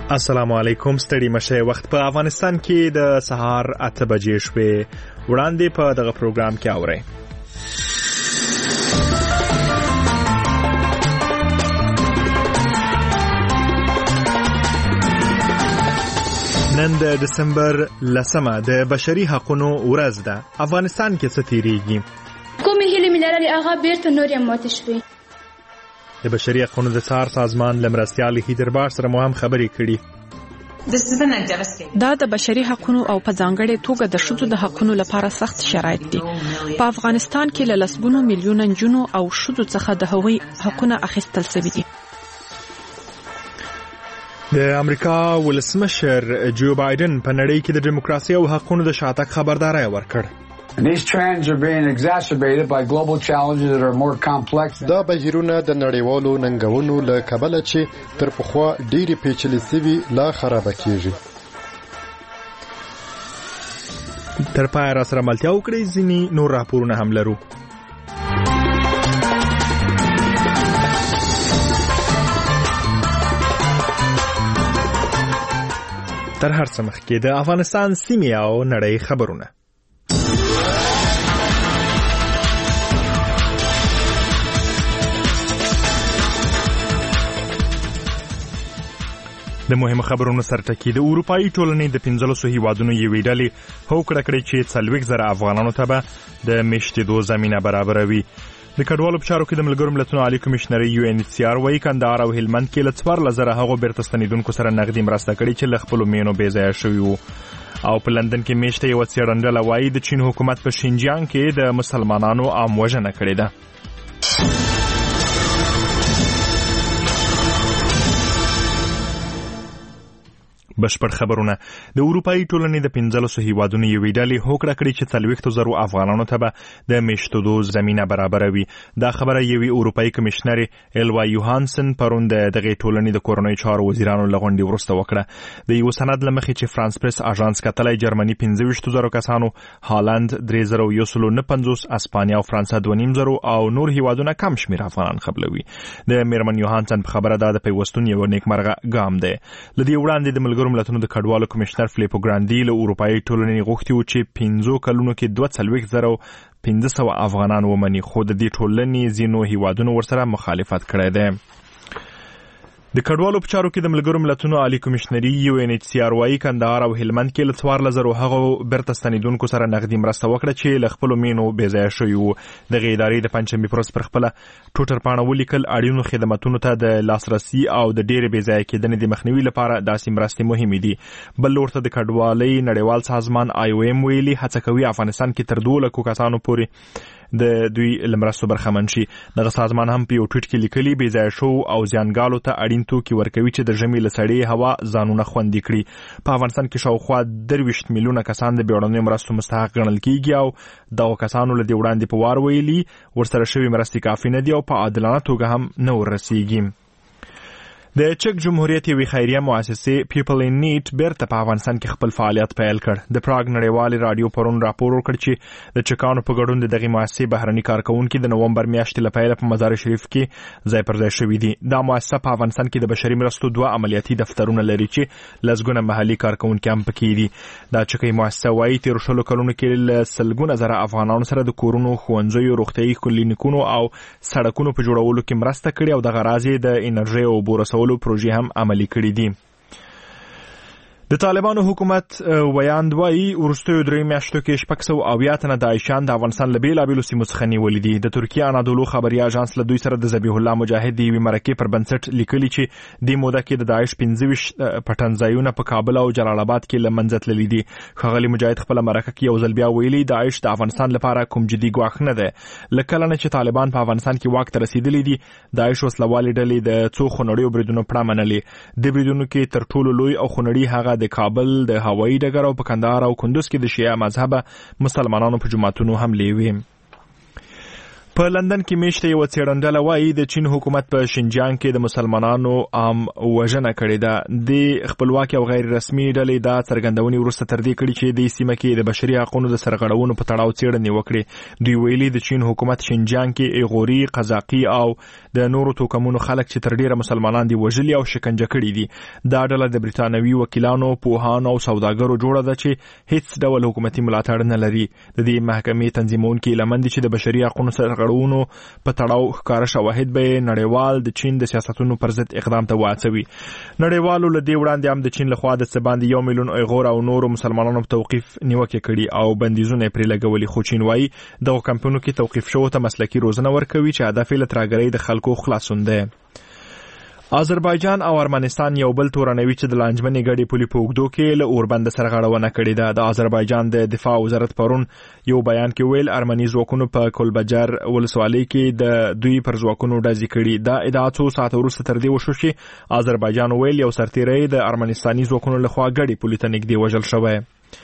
السلام علیکم. ستړي مشه. وخت په افغانستان کې د سهار 8 بجې شوې. وړاندې په دغه پروګرام کې اورئ. نن د دسمبر 10 د بشري حقوقو ورځ ده. افغانستان کې څه تیریږي؟ کومې هیلې مې لرلې هغه بیرته نورې ماتې شوې. د بشري حقوقو د څار سازمان لمرستیال هیدربار سره مو هم خبرې کړي. دا د بشري حقوقو او په ځانګړې توګه د ښځو د حقوقو لپاره سخت شرایط دي. په افغانستان کې له لسګونو میلیونه نجونو او ښځو څخه د هغوی حقوقونه اخیستل شوي دي. د امریکا ولسمشر جو بایدن په نړۍ کې د دیموکراسي او حقوقو د شاتګ خبرداري ورکړ. These trends are being exacerbated by global challenges that are more complex. دا بهیرونه د نړیوالو ننګونو له کبله چې تر پخوا ډېری پیچلې سوي لا خراب کیږي. تر پای را سره ملتیا وکړئ. ځینې نور راپورونه هم لرو. تر هر څه مخکې د افغانستان سیمې او نړۍ خبرونه. د مهمو خبرونو سرټکی. د اروپایي ټولنې د 15 هیوادونو یوې ډلې هوکړه کړې چې 40,000 افغانانو ته به د میشتېدو زمینه برابروي. د کډوالو په چارو کې د ملګرو ملتونو عالی کمشنر UNHCR وايي کندهار او هلمند کې له 14,000 هغو بیرته ستنېدونکو سره نغدي مرسته کړې چې له خپلو مینو بې ځایه شوي وو. او په لندن کې میشته یوه څېړنډله وايي د چین حکومت په شینجیانګ کې د مسلمانانو عام وژنه کړې ده. بشپړ خبرونه. د اروپایي ټولنې د 15 هیوادونو یوې ډلې هوکړه کړې چې 40,000 افغانانو ته به د میشتېدو زمینه برابروي. دا خبره یوې اروپایي کمشنر الوا یوهانسن پرون د دغې ټولنې د کورنۍ چارو وزیرانو له غونډې وروسته وکړه. د یو سند له مخې چې فرانس پریس اژانس کتلی جرمني 25,000 کسانو، هالند 3,149، اسپانیا او فرانسه 2,500 او نور هیوادونه کم شمېر افغانان قبلوي. د میرمن یوهانسن په خبره دا د پیوستون یو نیکمرغه ګام دی. له دې وړاندې د ملګرو ملتونو د کډوالو کمشنر فلیپو ګراندي له اروپایي ټولنې غوښتي و چې 15 کلونو کې 42,500 افغانان ومني، خو د دې ټولنې ځینو هیوادونو ورسره مخالفت کړی دی. د کډوالو په چارو کې د ملګرو ملتونو عالی کمشنري UNHCR وايي کندهار او هلمند کې له 14,000 هغو بیرته ستنېدونکو سره نغدي مرسته وکړه چې له خپلو مینو بې ځایه شوي وو. دغې ادارې د پنجشنبې په ورځ پر خپله ټوټر پاڼه ولیکل اړینو خدماتونو ته د لاسرسي او د ډېرې بې ځایه کېدنې د مخنیوي لپاره داسې مرستې مهمې دي. بل لور ته د کډوالۍ نړیوال سازمان IOM ویلي هڅه کوي افغانستان کې تر 200,000 کسانو پورې د دوی لمرستو برخمن شي. دغه سازمان هم په یو ټویټ کې لیکلي بې ځایه شو او زیانګالو ته اړین توکي ورکوي چې د ژمي له سړې هوا ځانونه خوندي کړي. په افغانستان کې شاوخوا 23 میلیونه کسان د بیړنیو مرستو مستحق ګڼل کیږي او دغه کسانو له دې وړاندې په وار ویلي ورسره شوي مرستې کافي نه دي او په عادلانه توګه هم نه وررسیږي. د چک جمهوریت یوې خیریه مؤسسې پیپل ان نیډ بیرته په افغانستان کې خپل فعالیت پیل کړ. د پراګ نړیوالې راډیو پرون راپور ورکړ چې د چکانو په ګډون د دغې مؤسسې بهرني کارکونکي د نومبر میاشتې له پیله په مزار شریف کې ځای پر ځای شوي دي. دا مؤسسه په افغانستان کې د بشري مرستو 2 عملیاتي دفترونه لري چې لسګونه محلي کارکونکي هم پکې دي. دا چکۍ مؤسسه وايي تېرو 20 کلونو کې له سلګونه زره افغانانو سره د کورونو، ښوونځیو، روغتیايي کلینیکونو او سړکونو په جوړولو کې مرسته کړې او دغه راز یې د انرژۍ او اوبو رسولو پروژې هم عملي کړي دي. د طالبانو حکومت ویاند وايي وروستیو 3 میاشتو کې 680 تنه داعشان د افغانستان له بېلابېلو سیمو څخه نیولي دي. د ترکیې انادولو خبري اژانس له دوی سره د ذبیح الله مجاهد د یوې مرکې پر بنسټ لیکلي چې دې موده کې د داعش 25 پټنځایونه په کابل او جلال آباد کې له منځه تللي دي. ښاغلي مجاهد خپله مرکه کې یو ځل بیا ویلي داعش د افغانستان لپاره کوم جدي ګواښ نه دی. له کله نه چې طالبان په افغانستان کې واک ته رسېدلي دي داعش وسلوالې ډلې د څو خونړیو بریدونو پړه منلې. د بریدونو کې تر ټولو لوی او خونړي هغه د کابل د هوایي ډګر او په کندهار او کندوز کې د شیعه مذهبه مسلمانانو په جماعتونو حملې وې. په لندن کې میشته یو څېړندله وایي د چین حکومت په شینجیانګ کې د مسلمانانو عام وژنه کړې ده. د خپلواکي او غیر رسمي ډلې دا څرګندونې وروسته تر دې کړي چې د سیمه کې د بشري حقوقو د سرغړونو په تړاو څېړنې وکړي. دوی ویلي د چین حکومت شینجیانګ کې ایغوري، قزاقي او د نورو توکمونو خلک چې تر ډیره مسلمانان دي وژلي او شکنجه کړي دي. دا ډله د بریتانوي وکیلانو، پوهانو او سوداګرو جوړه ده چې هیڅ ډول حکومتي ملاتړ نه لري. د دې محکمې تنظیمونکي لمن دي چې د بشري حقوقو سرغړونو په تړاو ښکاره شواهد به نړیوال د چین د سیاستونو پر ضد اقدام ته واچوي. نړیوالو له دې وړاندې هم د چین لخوا د څه باندې 1 میلیون ایغور او نورو مسلمانانو په توقیف نیوکه کړي او بندیزونه پرې لګولي. خو چین وايي دغه کمپونو کې توقیف شوو ته مسلکي روزنه ورکوي چې هدف یې له ترهګرۍ د خلکو خلاصون دی. آذربایجان او ارمنستان یو بل تورنوي چې د لانجمنې ګډې پولې په اوږدو کې له اوربند سرغړونه کړې ده. د آذربایجان د دفاع وزارت پرون یو بیان کې ویل ارمني ځواکونو په کلبجر ولسوالۍ کې د دوی پر ځواکونو ډزې کړي. دا ادعا څو ساعت وروسته تر دې وشو چې آذربایجان ویل یو سرتیری د ارمنستاني ځواکونو لخوا ګډې پولې ته نږدې وژل شوی.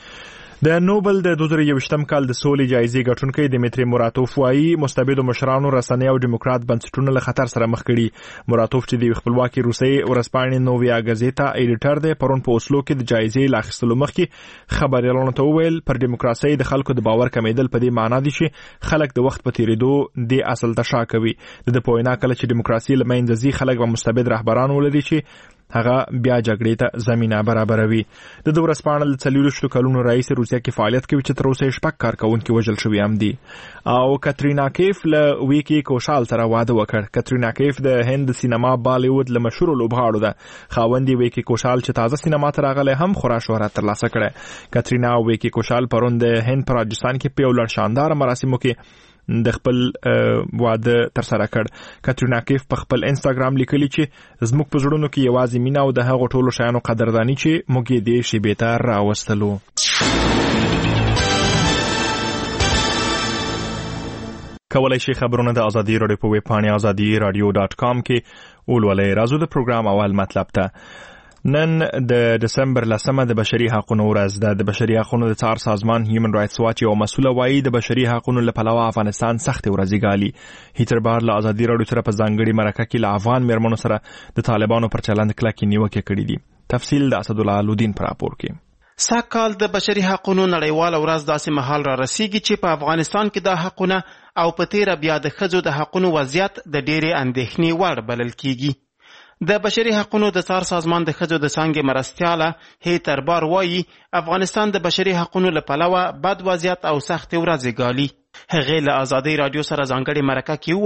د نوبل د 2021م کال د سولې جایزې ګټونکي دمیتری موراتوف وايي مستبدو مشرانو رسنۍ او دیموکرات بنسټونه له خطر سره مخ کړي. موراتوف چې د خپلواکي روسي ورځپاڼې نوویا غازیتا ایډیټر دی پرون په اوسلو کې د جایزې لاخستلو مخکې خبريالانو ته وویل پر دیموکراسي د خلکو د باور کمیدل په دې معنی دي چې خلک د وخت په تیریدو د اصل ته شا کوي. د پوینا کله چې دیموکراسي لمنځه ځي خلک به مستبد رهبران ولري چې هغه بیا جګړې ته زمينه برابروي. د ورځپاڼې له 40 کلونو رئیس روسیا کې فعالیت کوي چې تر اوسه شپږ کارکونکي وژل شوي هم دي. او کاترینا کیف له ویکی کوشال سره واده وکړ. کاترینا کیف د هند سینما بالیوود له مشهور لوبغاړو ده. خاوندې ویکی کوشال چې تازه سینما ته راغلی هم خورا شهرت ترلاسه کړی. کاترینا او ویکی کوشال پرون د هند په راجستان کې په یو شاندار مراسمو کې د خپل واده تر سره کړ. کاترینا کیف په خپل انستګرام لیکلی چې زموږ په زړونو کې یوازې مینه او د هغو ټولو شیانو قدرداني چې موږ یې دې شیبې ته راوستلو. کولای شي خبرونه د ازادي رادیو په ویب پاڼه azadi.radio.com کې ولولئ. راځو د پروګرام اول مطلب ته. نن د دسمبر 10 د بشري حقوقو ورځ ده. د بشري حقوقو د څار سازمان هیومن رائټس واچ یو مسؤل وایي د بشري حقوقو لپاره افغانستان سخت ورځي ګالي. هیتر بار له ازادي رادیو سره په ځانګړي مرکه کې له افغان مېرمنو سره د طالبانو پر چلند کلکې نیوکه کړې دي. تفصیل د اسد الله الدین پر راپور کې. ساکال د بشري حقوقو نړیوال ورځ داسې مهال را رسیږي چې په افغانستان کې د حقوقو او په تیر بیا د ښځو د حقوقو وضعیت د ډېرې اندېښنې وړ بلل کیږي. د بشري حقوقو د څار سازمان د ښځو د څانګې مرستیاله هیتر بار وایي افغانستان د بشري حقوقو له پلوه بد وضعیت او سخت ورځې ګالي. هغې له ازادي رادیو سره ځانګړې مرکه کې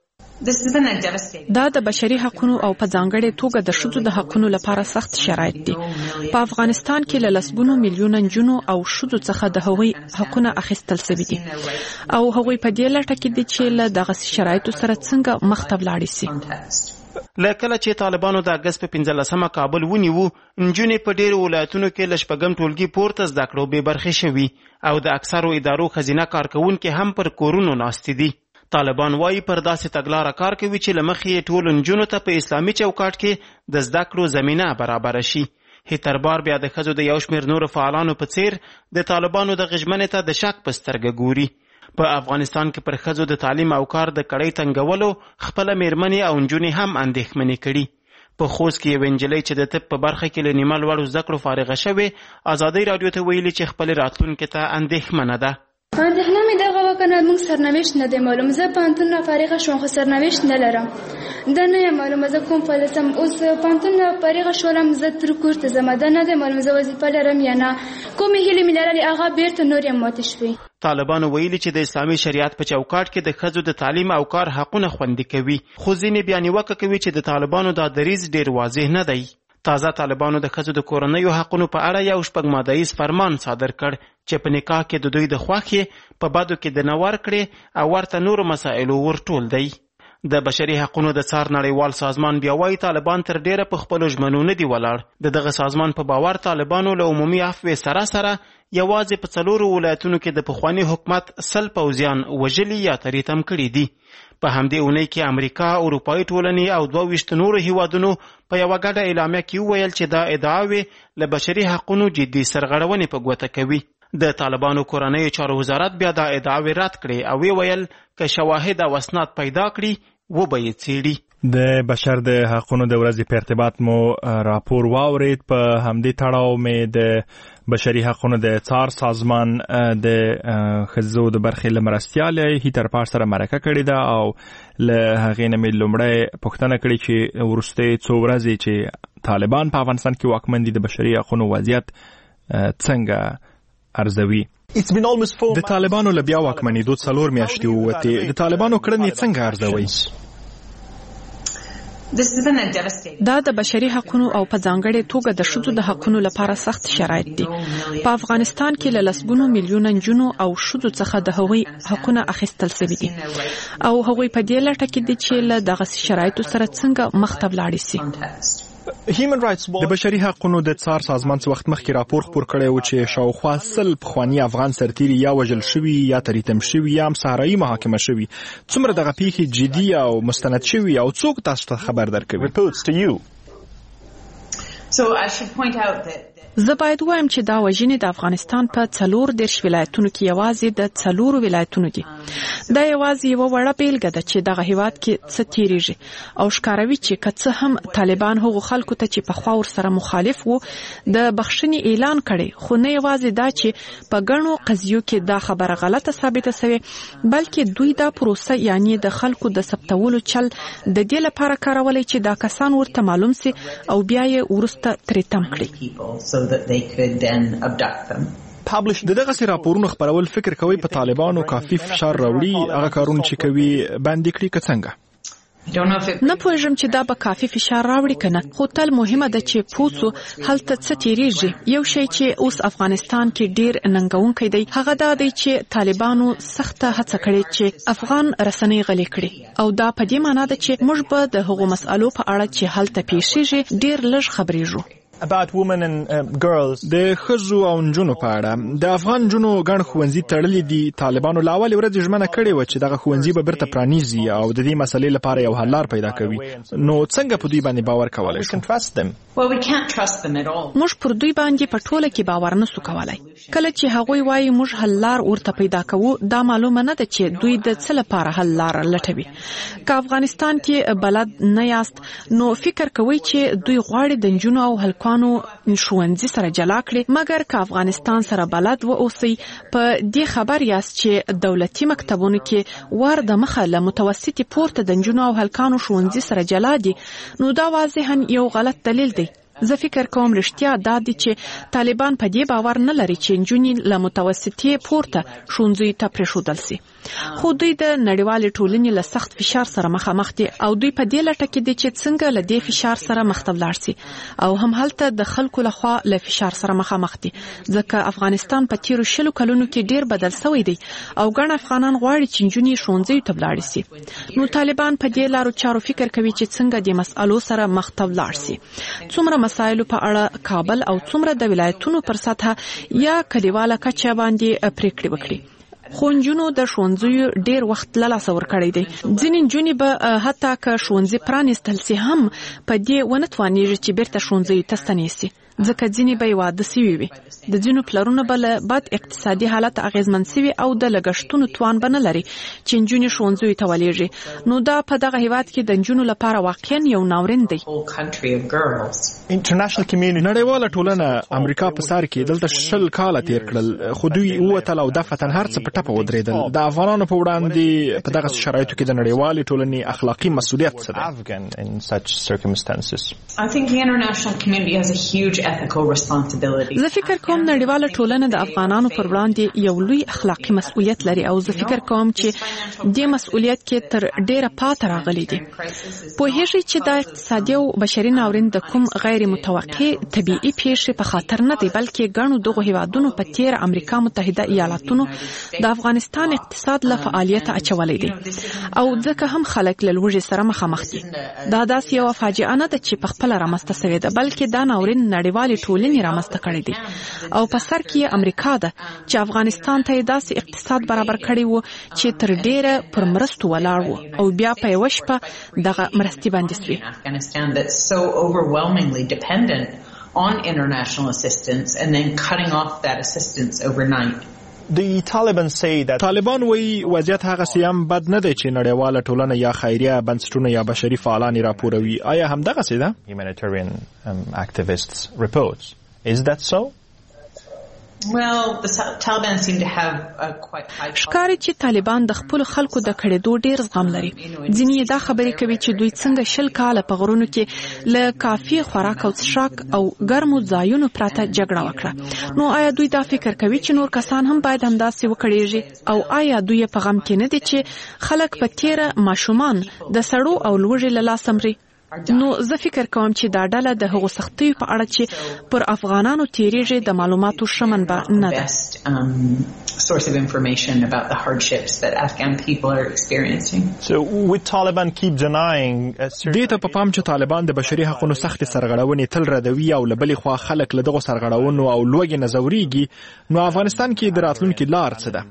وویل دا د بشري حقوقو او په ځانګړې توګه د ښځو د حقوقو لپاره سخت شرایط دي. په افغانستان کې له لسګونو میلیونه نجونو او ښځو څخه د هغوی حقوقونه اخیستل شوي دي او هغوی په دې لټه کې دي چې له دغه شرایطو سره څنګه مخ ته ولاړ شي. لکه چې طالبانو د اگست په 15 کابل ونیو، نجونې په ډېرو ولایتونو کې له شپږم ټولګي پورته زده کړو بې برخې شوي او د اکثرو ادارو ښځینه کارکوونکي هم پر کورونو ناستې دي. طالبان وایي پر داسې تګلاره کار کوي چې له مخې یې ټولو نجونو ته په اسلامي چوکاټ کې د زده کړو زمینه برابره شي. هیتر بار بیا د ښځو د یو شمېر نورو فعالانو په څیر د طالبانو د غژمنې ته د شک په سترګه ګوري. په افغانستان کې پر ښځو د تعلیم او کار د کړۍ تنګولو خپله مېرمنې او نجونې هم اندېښمنې کړي. په خوست کې یوه نجلۍ چې د طب په برخه کې له نیمه لوړو زده کړو فارغه شوې ازادۍ رادیو ته ویلي چې خپلې راتلونکي ته اندېښمنه ده. اندېښنه مې دغه وکنه موږ سرنوشت نه دی معلوم. زه پوهنتون نه فارغه شوم خو سرنوشت نه لرم. دا نه یم معلومه زه کوم فعالیت یم. اوس پوهنتون نه فارغه شولم زه تر کور ته ځم. دا نه دی معلوم زه وظیفه لرم یا نه. کومې هیلې مې لرلې هغه بیرته نورې ماتې شوې. طالبانو ویلي چې د اسلامي شریعت په چوکاټ کې د ښځو د تعلیم او کار حقونه خوندي کوي، خو ځینې بیا نیوکه کوي چې د طالبانو دا دریځ ډېر واضح نه دی. تازه طالبانو د ښځو د کورنیو حقونو په اړه یو 6 مادهیز فرمان صادر کړ چې په نکاح کې د دوی د خوښې په بدو کې د نه ورکړې او ورته نورو مسایلو ورټول دی. د بشري حقوقو د څار نړیوال سازمان بیا وایي طالبان تر ډیره په خپلو ژمنو نه دي ولاړ. د دغه سازمان په باور طالبانو له عمومي عفوې سره یوازې په 4 ولایتونو کې د پخواني حکومت 100 پوځیان وژلي یا تریتم کړي دي. په همدې اونۍ کې امریکا، اروپایي ټولنې او 22 نورو هیوادونو په یوه ګډه اعلامیه کې وویل چې دا ادعاوې له بشري حقوقو جدي سرغړونې په ګوته کوي. د طالبانو کورنۍ چارو وزارت بیا دا ادعاوې رد کړې او ویل که شواهد او اسناد پیدا کړي و به یې څېړي. د بشر د حقونو د ورځې په ارتباط مو راپور واورید. په همدې تړاو مې د بشري حقونو د څار سازمان د ښځو د برخې له مرستیاله هیتر پاش سره مرکه کړې ده او له هغې نه مې لومړی پوښتنه کړې چې وروستۍ څو ورځې چې طالبان په افغانستان کې واکمن دي د بشري حقونو وضعیت څنګه ارزوي. د طالبانو له بیا واکمنېدو 4 میاشتې ووتې. د طالبانو کړنې څنګه ارزوي؟ دا د بشري حقوقو او په ځانګړې توګه د ښځو د حقوقو لپاره سخت شرایط دي. په افغانستان کې له لسګونو میلیونه نجونو او ښځو څخه د هغوی حقوقونه اخیستل شوي دي او هغوی په دې لټه کې دي چې له دغه شرایطو سره څنګه مخ ته ولاړ شي. د بشري حقوقو د څار سازمان څو وخت مخکې راپور خپور کړی و چې شاوخوا 100 پخواني افغان سرتیري یا وژل شوي یا تریتم شوي یا هم صحرایي محاکمه شوي. څومره دغه پیښې جدي او مستند شوي او څوک تاسو ته خبر درکوي؟ زه باید وایم چې دا وژنې د افغانستان په 14 ولایتونو کې یوازې د 4 ولایتونو دي. دا یوازې یو وړه بیلګه ده چې دغه هیواد کې څه تیریږي او ښکاروي چې که څه هم طالبان هغو خلکو ته چې پخوا ورسره مخالف وو د بخښنې اعلان کړی، خو نه یوازې دا چې په ګڼو قضیو کې دا خبره غلطه ثابته شوې، بلکې دوی دا پروسه یعنی د خلکو د ثبتولو چل د دې لپاره کارولی چې دا کسان ورته معلوم سي او بیا یې ورسته ترې تم کړي. د دغه سي راپورونو خبرول فکر کوي په طالبانو کافي فشار راوړي هغه کارونه چې کوي باندې کړي که څنګه؟ نه پوهیږم چې دا به کافي فشار راوړي کنه، خو تل مهمه ده چې پوڅو هلته څه تیریږي. یو شی چې اوس افغانستان کې ډیر ننګونکی دی هغه دا دی چې طالبانو سخته هڅه کړې چې افغان رسنۍ غلې کړي او دا په دې معنی ده چې موږ به د هغو مسألو په اړه چې هلته پیښیږي ډیر لږ خبرېږو. د ښځو او نجونو په اړه د افغان نجونو ګڼ ښوونځي تړلي دي. طالبانو له اولې ورځې ژمنه کړې وه چې دغه ښوونځي به بیرته پرانیزي او د دې مسلې لپاره یو حل لار پیدا کوي. نو څنګه په دوی باندې باور کولی شو؟ موږ پر دوی باندې په ټوله کې باور نسو کولای. کله چې هغوی وایي موږ حل لار ورته پیدا کوو، دا معلومه نه ده چې دوی د څه لپاره حل لار لټوي. که افغانستان کې بلد نه یاست نو فکر کوئ چې دوی غواړي د نجونو او هلکانو ښوونځي سره جلا کړي، مګر که افغانستان سره بلد و اوسئ په دې خبر یاست چې دولتي مکتبونو کې ور د مخه له متوسطې پورته د نجونو او هلکانو ښوونځي سره جلا دي، نو دا واضحاً یو غلط دلیل دی. زه فکر کوم رښتیا دا دي چې طالبان په دې باور نه لري چې نجونې له متوسطې پورته ښوونځیو ته پرېښودل سي، خو دوی د نړیوالې ټولنې له سخت فشار سره مخامخ دي او دوی په دې لټه کې دي چې څنګه له دې فشار سره مخ ته ولاړ سي او هم هلته د خلکو لخوا له فشار سره مخامخ دي، ځکه افغانستان په تیرو 20 کلونو کې ډیر بدل شوی دی او ګڼ افغانان غواړي چې نجونې ښوونځیو ته ولاړ سي. نو طالبان په دې لارو چارو فکر کوي چې څنګه د مسألو سره مخ ته ولاړ سي. څومره مسایلو په اړه کابل او څومره د ولایتونو پر سطح یا کلیواله کچه باندې پریکړې وکړي. خو نجونو د ښوونځیو ډیر وخت له لاسه ورکړی دی. ځینې نجونې به حتی که ښوونځي پرانیستل سي هم په دې ونه توانیږي چې بیرته ښوونځیو ته ستنې سي، ځکه ځینې به یې واده سوي وي. د ځینو پلرونه به له بد اقتصادي حالت اغیزمن سوي او د لګښتونو توان به نه لري چې نجونې ښوونځیو ته ولېږي. نو دا په دغه هیواد کې د نجونو لپاره واقعا یو ناورین دی. نړیواله ټولنه امریکا په سر کې دلته 20 کاله تیر کړل، خو دوی ووتل او دفتن هر څه په ټپه ودرېدل. د افغانانو په وړاندې په دغه شرایطو کې د نړیوالې ټولنې اخلاقی مسؤلیت څه دی؟ زه فکر کوم نړیواله ټولنه د افغانانو پر وړاندې یو لوی اخلاقی مسؤلیت لري او زه فکر کوم چې دې مسؤلیت کې تر ډیره پاتې راغلي دي. پوهیږئ چې دا اقتصادي او بشري ناورین د کوم غیر متوقع طبيعي پیښې په خاطر نه دی، بلکې ګڼو دغه هیوادونو په تیر امریکا متحده ایالاتونو د افغانستان اقتصاد له فعالیت اچولې دي او ځکه هم خلک له لوږې سره مخامخ دي. دا داسې یو فاجعه نه ده چې په خپل رامنځته شوې ده، بلکې دا ناورین نړیوالې ټولنې رامنځته کړی دی او په سر کې امریکا ده چې افغانستان ته داسې اقتصاد برابر کړی وو چې تر ډیره پر مرستو ولاړ وو او بیا په یوه شپه دغه مرستې باندې سوي. on international assistance and then cutting off that assistance overnight. طالبان وایي وضعیت هغه سیام بد نه دی چې نړیواله ټولنه یا خیریه بنسټونه یا بشري فعالان راپوروي. آیا همدغه څه ده؟ Humanitarian activists reports. Is that so? Well, the Taliban seem to have a quite high. ښکاري چې طالبان د خپل خلکو د کړېدو ډیر زغم لري. ځینې دا خبرې کوي چې دوی څنګه 10 کاله په غرونو کې له کافي خوراک او څښاک او ګرمو ځایونو پرته جګړه وکړه. نو آیا دوی دا فکر کوي چې نور کسان هم باید همداسې وکړيږي؟ او آیا دوی په غم کې نه دي چې خلک په تیره ماشومان د سړو او لوږې له لاسه مري؟ نو زه فکر کوم چې دا ډله د هغو سختیو په اړه چې پر افغانانو تیریږي د معلوماتو شمنبه نه ده. Source of information about the hardships that Afghan people are experiencing. So with Taliban keep denying دې ته په پام چې طالبان د بشري حقوقو سخت سرغړونې تل ردوي او لبلي خوا خلک له دغه سرغړونو او لوږې نه ځوريږي. نو افغانستان کې د راتلونکي لار څه ده؟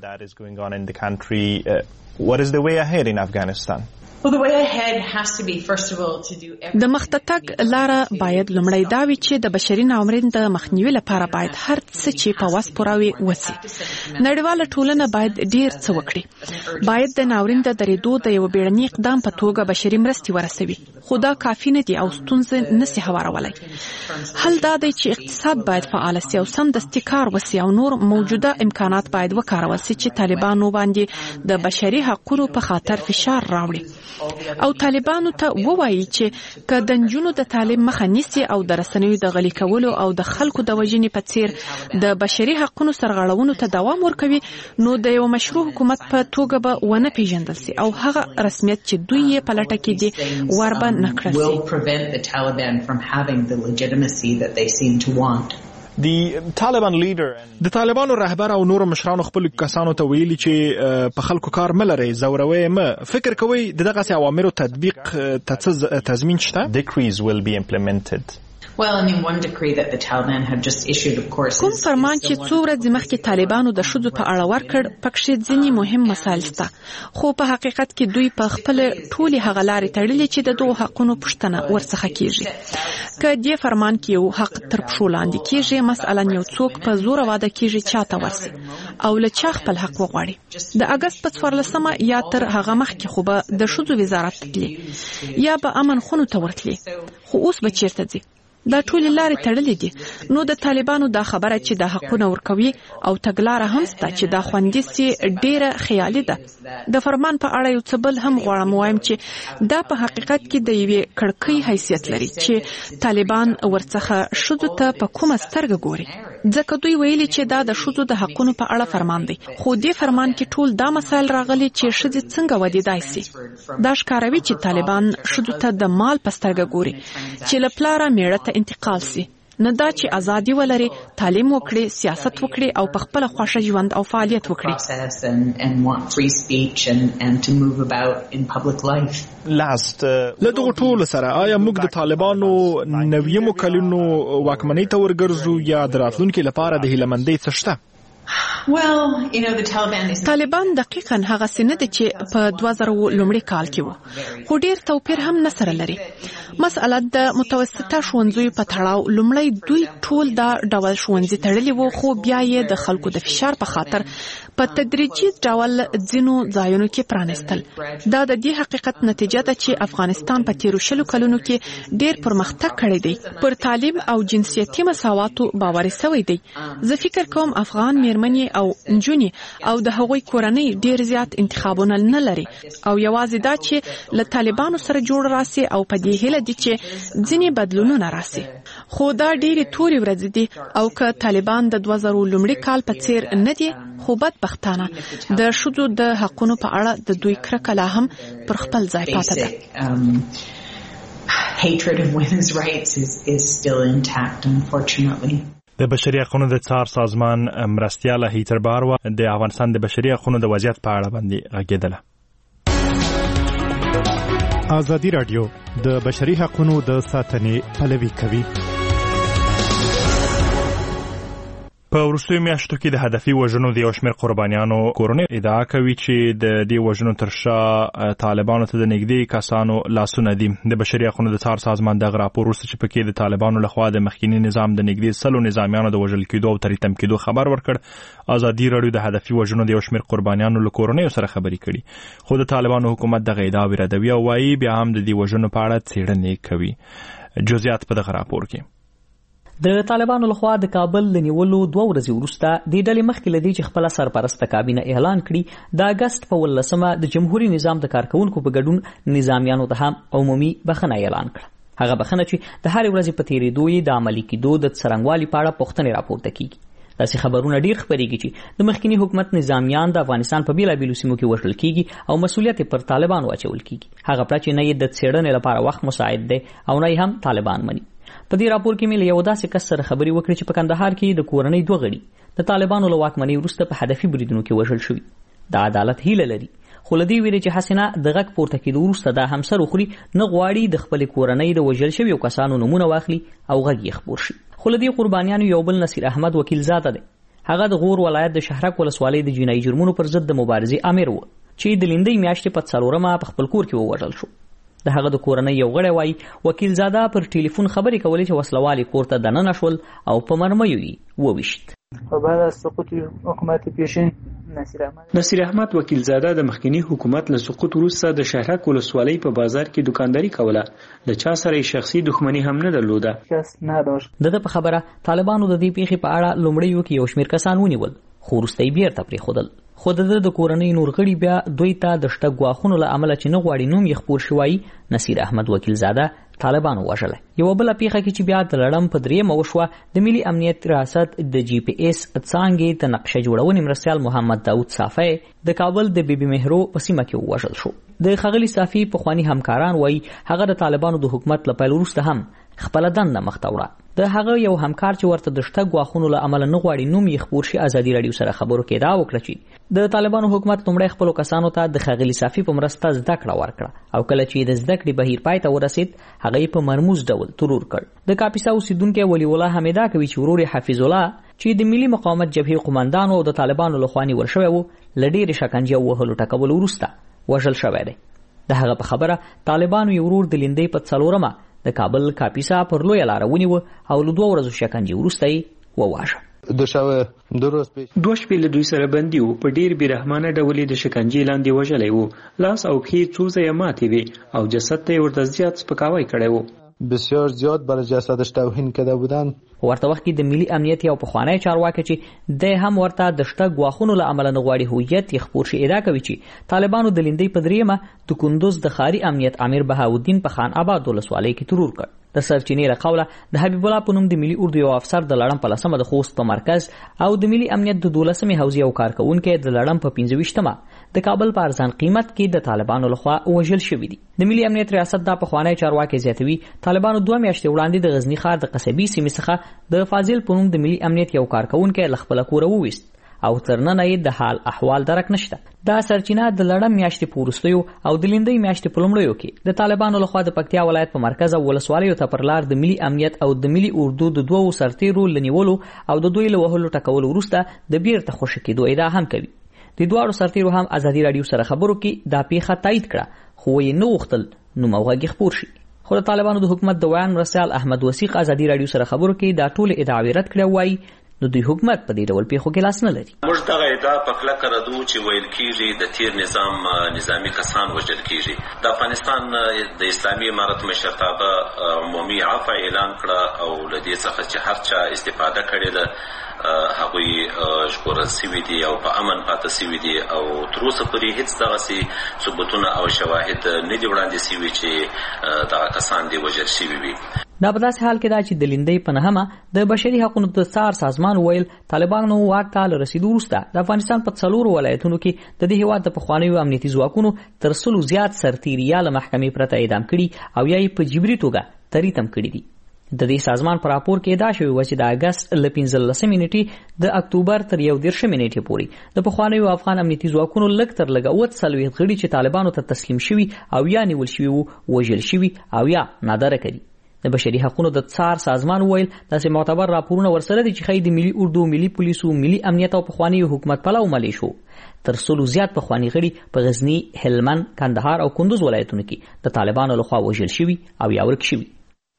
What is the way ahead in Afghanistan? Well, the way ahead has to be, first of all, to do everything. د مخته لاره باید لومړی دا وي چې د بشري ناورین د مخنیوي لپاره باید هر څه چې په واس پوراوي وسی. نړیواله ټولنه باید ډیر څه وکړي. باید د ناورین د درېدو د یو بیړني اقدام په توګه بشري مرستې ورسوي. خو دا کافي نه دي او ستونزې نسی هوارولای. حل دا دی چې اقتصاد باید فعال سي او سمدستي کار وسی او نور موجوده امکانات باید وکارول سي چې طالبانو باندې د بشري حقوقو په خاطر فشار راوړي. او طالبانو ته ووایي چې که د نجونو د تعلیم مخه نیسي او د رسنیو د غلي کولو او د خلکو د وژنې په څیر د بشري حقوقو سرغړونو ته دوام ورکوي نو د یو مشروع حکومت په توګه به ونه پیژندل سي او هغه رسمیت چې دوی یې په لټه کې دي وربه نه کړل سي. د طالبانو رهبر او نور مشرانو خپل کسانو ته ویلي چې په خلکو کار ملري زوروي ما فکر کوي دغه اوامرو تطبیق تضمین شته. Decrees will be implemented. Well, I mean, one decree that the Taliban have just issued, of course. کوم فرمان چې څو ورځې مخکې طالبانو د شذو په اړه ورکړ پکې ځینې مهم مسایل شته. خو په حقیقت کې دوی په خپل ټولي هغه لارې تړلې چې د دوه حقونو پوښتنه ورڅخه کیږي. که دې فرمان کې یو حق تر پښو لاندې کیږي مثلا یو څوک په زور واده کیږي چاته ورسي او له چا خپل حق وغواړي. د اگست په 14مه یا تر هغه مخکې خو به د شذو وزارت تللی یا به امن خونو ته ورتلی. خو اوس به چیرته ځي؟ دا ټول لارې تړلې دي. نو د طالبانو دا خبره چې د حقونه ورکوي او تګلاره هم ستا چې دا خوندې سي ډیره خیالي ده. د فرمان په اړه یو څه بل هم غواړم وایم چې دا په حقیقت کې د یوې کړکۍ حیثیت لري چې طالبان ورڅخه شذو ته په کومه سترګه ګوري. ځکه دوی ویلي چې دا د شذو د حقونو په اړه فرمان دی. خو دې فرمان کې ټول دا مسایل راغلي چې شذې څنګه ودیدای سي. دا ښکاروي چې طالبان شذو ته د مال په سترګه ګوري چې له پلاره میړه ته انتقال سي. نه دا چې ازادي ولري، تعلیم وکړي، سیاست وکړي او په خپل خوښه ژوند او فعالیت وکړي. له دغه ټولو سره آیا موږ د طالبانو نویمو کلونو واکمنۍ ته ورګرځو یا د راتلونکي لپاره د هیلهمندۍ څه شته؟ طالبان دقیقاً هغه څه نه دي چې په 2000 لومړي کال کې وو. خو ډیر توپیر هم نه سره لري. مسأله د متوسطه ښوونځیو په تړاو لومړی دوی ټول دا ډول ښوونځي تړلي وو خو بیا یې د خلکو د فشار په خاطر په تدریجي ډول ځینو ځایونو کې پرانستل. دا د دې حقیقت نتیجه ده چې افغانستان په تیرو 20 کلونو کې ډیر پرمختګ کړی دی. پر تعلیم او جنسیتي مساواتو باور شوی دی. زه فکر کوم افغان میرمنې او نجونې او د هغوی کورنۍ ډیر زیات انتخابونه نه لري او یوازې دا چې له طالبانو سره جوړ راسي او په دې هیله دي چې ځینې بدلونونه راسي. خو دا ډېری توري ورځې دي او که طالبان د 2000 لومړي کال په څیر نه دي خو بدبختانه د شذو د حقونو په اړه د دوی کرکه لا هم پر خپل ځای پاتې ده. Hatred of women's rights is still intact, unfortunately. د بشري حقوقو د څار سازمان مرستیاله هیتر باروا د افغانستان د بشري حقوقو د وضعیت په اړه باندې غږیدله. ازادي رادیو د بشري حقوقو د ساتنې پلوي کوي. په وروستیو میاشتو کې د هدفي وژنو د یو شمېر قربانیانو کورنۍ ادعا کوي چې د دې وژنو تر شا طالبانو ته د نږدې کسانو لاسونه دي. د بشري حقوقو د څار سازمان دغه راپور وروسته چې پکې د طالبانو لخوا د مخکینی نظام د نږدې 100 نظامیانو د وژل کېدو او تریتم کېدو خبر ورکړ. ازادي راډیو د هدفي وژنو د یو شمېر قربانیانو له کورنۍ سره خبرې کړي، خو د طالبانو حکومت دغه ادعا ردوي او وايي بیا هم د دې وژنو په اړه څېړنې کوي. جزئیات په دغه راپور کې. د طالبانو لخوا د کابل د نیولو 2 ورځې وروسته د ډلې مخکې لدی چې خپل سرپرسته کابینه اعلان کړي د اگست په 18مه د جمهوریت نظام د کارکونکو په ګډون نظامیانو ته هم عمومي بخښنه اعلان کړه. هغه بخښنه چې د هر ورځې په تیریدو یې د عملي کېدو د څرنګوالي په اړه پوښتنې راپورته کیږي. داسې خبرونه ډیر خپرېږي چې د مخکینی حکومت نظامیان د افغانستان په بیلابیلو سیمو کې وژل کیږي او مسؤلیت پر طالبانو اچول کیږي. هغه پرچې نه یې د څېړنې لپاره وخت مساعد دی او نه هم طالبان مني. په دې راپور کې مې یو داسې کس سره خبرې وکړې چې په کندهار کې د کورنۍ 2 غړي د طالبانو له واکمنۍ وروسته په هدفي بریدونو کې وژل شوي. د عدالت هیله لري، خو لدی ویلي چې حسینه د غږ پورته کېدو وروسته دا همسر وخوري نه غواړي د خپل کورنۍ د وژل شویو کسانو نمونه واخلي او غږ یې خپور شي. خو لدی قربانیانو یو بل نصیر احمد وکیل زاده دی. هغه د غور ولایت د شهرک ولسوالۍ د جنایي جرمونو پر ضد د مبارزې امیر و چې د لیندۍ میاشتې په 4مه په خپل کور کې ووژل شو. د هغه د کورنۍ یو غړی وایي وکیل زاده پر ټلیفون خبرې کولې چې وسلوالي کور ته دننه شول او په مرمیو یې وویشت. بعد از سقوط حکومت پیشین نصیر احمد وکیل زاده د مخکنی حکومت له سقوط وروسته د شهرک ولسوالۍ په بازار کې دکانداري کوله. د چا سره شخصي دښمنی هم نه درلوده. دغه په خبره طالبانو د دې پیښې په اړه لومړی کې یو شمېر کسان ونیول، خو وروسته یې بیرته پرېښودل. خو د کورنۍ نور غړي بیا دوی ته د شته ګواښونو له امله چې نه غواړي نوم یې خپور شوی نصیر احمد وکیل زاده طالبانو وژلی. یو بله پیښه کې چې بیا د لړم په 3مه وشوه، د ملي امنیت ریاست د GPS څانګې د نقشه جوړونې مرستیال محمد داود صافی د کابل د بیبي مهرو په سیمه کې ووژل شو. د ښاغلي صافی پخواني همکاران وایي هغه د طالبانو د حکومت له پیل وروسته هم خپل دنده مخته وړه. د هغه یو همکار چې ورته د شته ګواښونو له امله نه غواړي نوم یې خپور شي ازادي راډیو سره خبرو کې دا وکړه چې د طالبانو حکومت لومړی خپلو کسانو ته د ښاغلي صافي په مرسته زده کړه ورکړه او کله چې د زده کړې بهیر پای ته ورسید هغه یې په مرموز ډول ترور کړ. د کاپیسا اوسیدونکی ولی الله حمیدا کوي چې ورور حفیظ الله چې د ملي مقاومت جبهې قومندان او د طالبانو لخوا نیول شوی و له ډېرې شکنجې او وهلو ټکولو وروسته وژل شوی دی. د هغه په خبره طالبانو یې ورور د لیندۍ په 4مه د کابل کاپیسا پر لویه لاره ونیوه او له 2 ورځو شکنجې وروسته یې وواژه. 2 شپې له دوی سره بندي و، په ډیر بیرحمانه ډول د شکنجې لاندې وژلی و. لاس او پښې څو ځایه ماتې وې او جسد ته یې ورته زیات سپکاوی کړی و. بسیار زیاد برای جسدش توهین کرده بودند. ورته وخت کې د ملي امنیت یو پخوانی چارواکي چې د هم ورته د شته ګواښونو له امله نه غواړي هویت یې خپور شي ادعا کوي چې طالبانو د لیندۍ په 3مه د کندوز د ښاري امنیت امیر بهاءالدین په خان آباد ولسوالۍ کې ترور کړ. د سرچینې له قوله د حبیب الله په نوم د ملي اردو یو افسر د لړم په 10مه د خوست په مرکز او د ملي امنیت د 12مې حوزې یو کارکونکي د لړم په 25مه د کابل په ارزان قیمت کې د طالبانو لخوا وژل شوي دي. د ملي امنیت ریاست دا پخوانی چارواکي زیاتوي طالبانو 2 میاشتې وړاندې د غزنی ښار د قصبي سیمې څخه د فاضل په نوم د ملي امنیت یو کارکونکي له خپله کوره وویست او تر ننه یې د حال احوال درک نشته. دا سرچینه د لړم میاشتې په وروستیو او د لیندۍ میاشتې په لومړیو کې د طالبانو لخوا د پکتیا ولایت په مرکز او ولسوالیو ته پر لار د ملي امنیت او د ملي اردو د 2 سرتیرو لنیولو او د دوی له وهلو ټکولو وروسته د بیرته خوشي کېدو ادعا هم کوي. د 2 سرتیرو هم ازادي راډیو سره خبرو کې دا پیښه تایید کړه، خو یې نه غوښتل نوم او غږ خپور شي. خو د طالبانو د حکومت د ویان مرستیال احمد وثیق ازادي راډیو سره خبرو کې دا ټول ادعاوې رد کړې وایي نو دوی حکومت په دې ډول پیښو کې لاس نه لري. موږ دغه ادعا په کلکه ردو چې ویل کېږي د تیر نظام نظامی کسان وژل کېږي. د افغانستان د اسلامي امارت مشرتابه عمومي عفو اعلان کړه او له دې څخه چې هر چا استفاده کړې ده هغوی ژغورل سوي دي او په امن پاته سوي دي او تر اوسه پورې هیڅ دغسې ثبوتونه او شواهد نه دي وړاندې سوي چې دغه کسان دي وژل شوي وي. دا په داسې حال کې دا چې د لیندۍ په 9مه د بشري حقوقو د څار سازمان ویل طالبانو واک ته له رسیدو وروسته د افغانستان په 4 ولایتونو کې د دې هېواد د پخوانیو امنیتي ځواکونو تر 100 زیات سرتیریا له محکمې پرته اعدام کړي او یا یې په جبري توګه تریتم کړي دي. د دې سازمان پر راپور کې ادعا شوې وه چې د اګست له 15 نیټې د اکتوبر تر 11 نیټې پورې د پخوانیو افغان امنیتي ځواکونو لږ تر لږه 40 غړي چې طالبانو ته تسلیم شوي او یا نیول شوي وو وژل شوي او یا نادره کړي. د بشري حقوقو د څار سازمان ویل داسې معتبر راپورونه ورسره دي چې خې د ملي اردو، ملي پولیسو، ملي امنیت او پخوانی حکومت پلاو ملیشو تر څلو زیات پخوانی غړي په غزنی، هلمند، کندهار او کندوز ولایتونو کې د طالبانو لخوا وژل شوي او یا ورک شوي.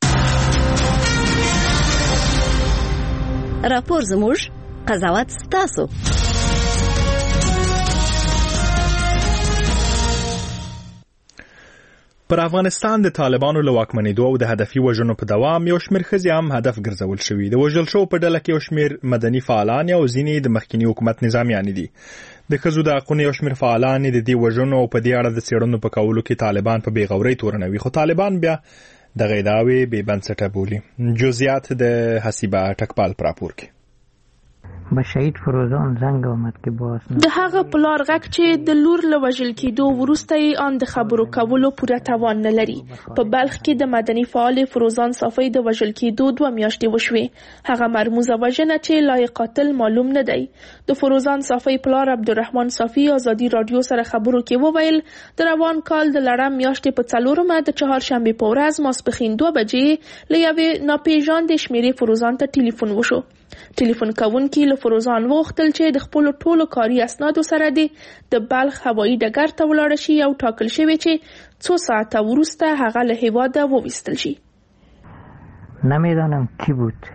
راپور زموږ، قضاوت ستاسو. پر افغانستان د طالبانو له واکمنېدو او د هدفي وژنو په دوام یو شمېر ښځې هم هدف ګرځول شوي. د وژل شو په ډله کې یو شمېر مدني فعالان او ځینې د مخکینی حکومت نظامیان دي. د ښځو د حقونو یو شمېر فعالان د دې وژنو او په دې اړه د څېړنو په کولو کې طالبان په بې غورۍ تورنوي، خو طالبان بیا دغه ادعاوې بې بنسټه بولي. جزئیات د حسیبه ټکپال په راپور کې. به شهید فروزان زنګ آمد که باز د هغه پلار غږ چې د لور له وژل کېدو وروسته یې آن د خبرو کولو پوره توان نه لري. په بلخ کې د مدني فعال فروزان صافی د وژل کېدو 2 میاشتې وشوې. هغه مرموزه وژنه چې لایق قاتل معلوم نه دی. د فروزان صافی پلار عبدالرحمن صافی ازادي رادیو سره خبرو کې وویل د روان کال د لړم میاشتې په 4مه د چهارشنبې په ورځ ماسپښین 2 بجې له یوې ناپېژاندې شمېرې فروزان ته ټلیفون وشو. ټلیفون کوونکي له فروزان وغوښتل چې د خپلو ټولو کاري اسنادو سره د بلخ هوایي ډګر ته ولاړه شي او ټاکل شوی چې 2 ساعته وروسته هغه له هیواده وویستل شي. نمیدانم کی بود.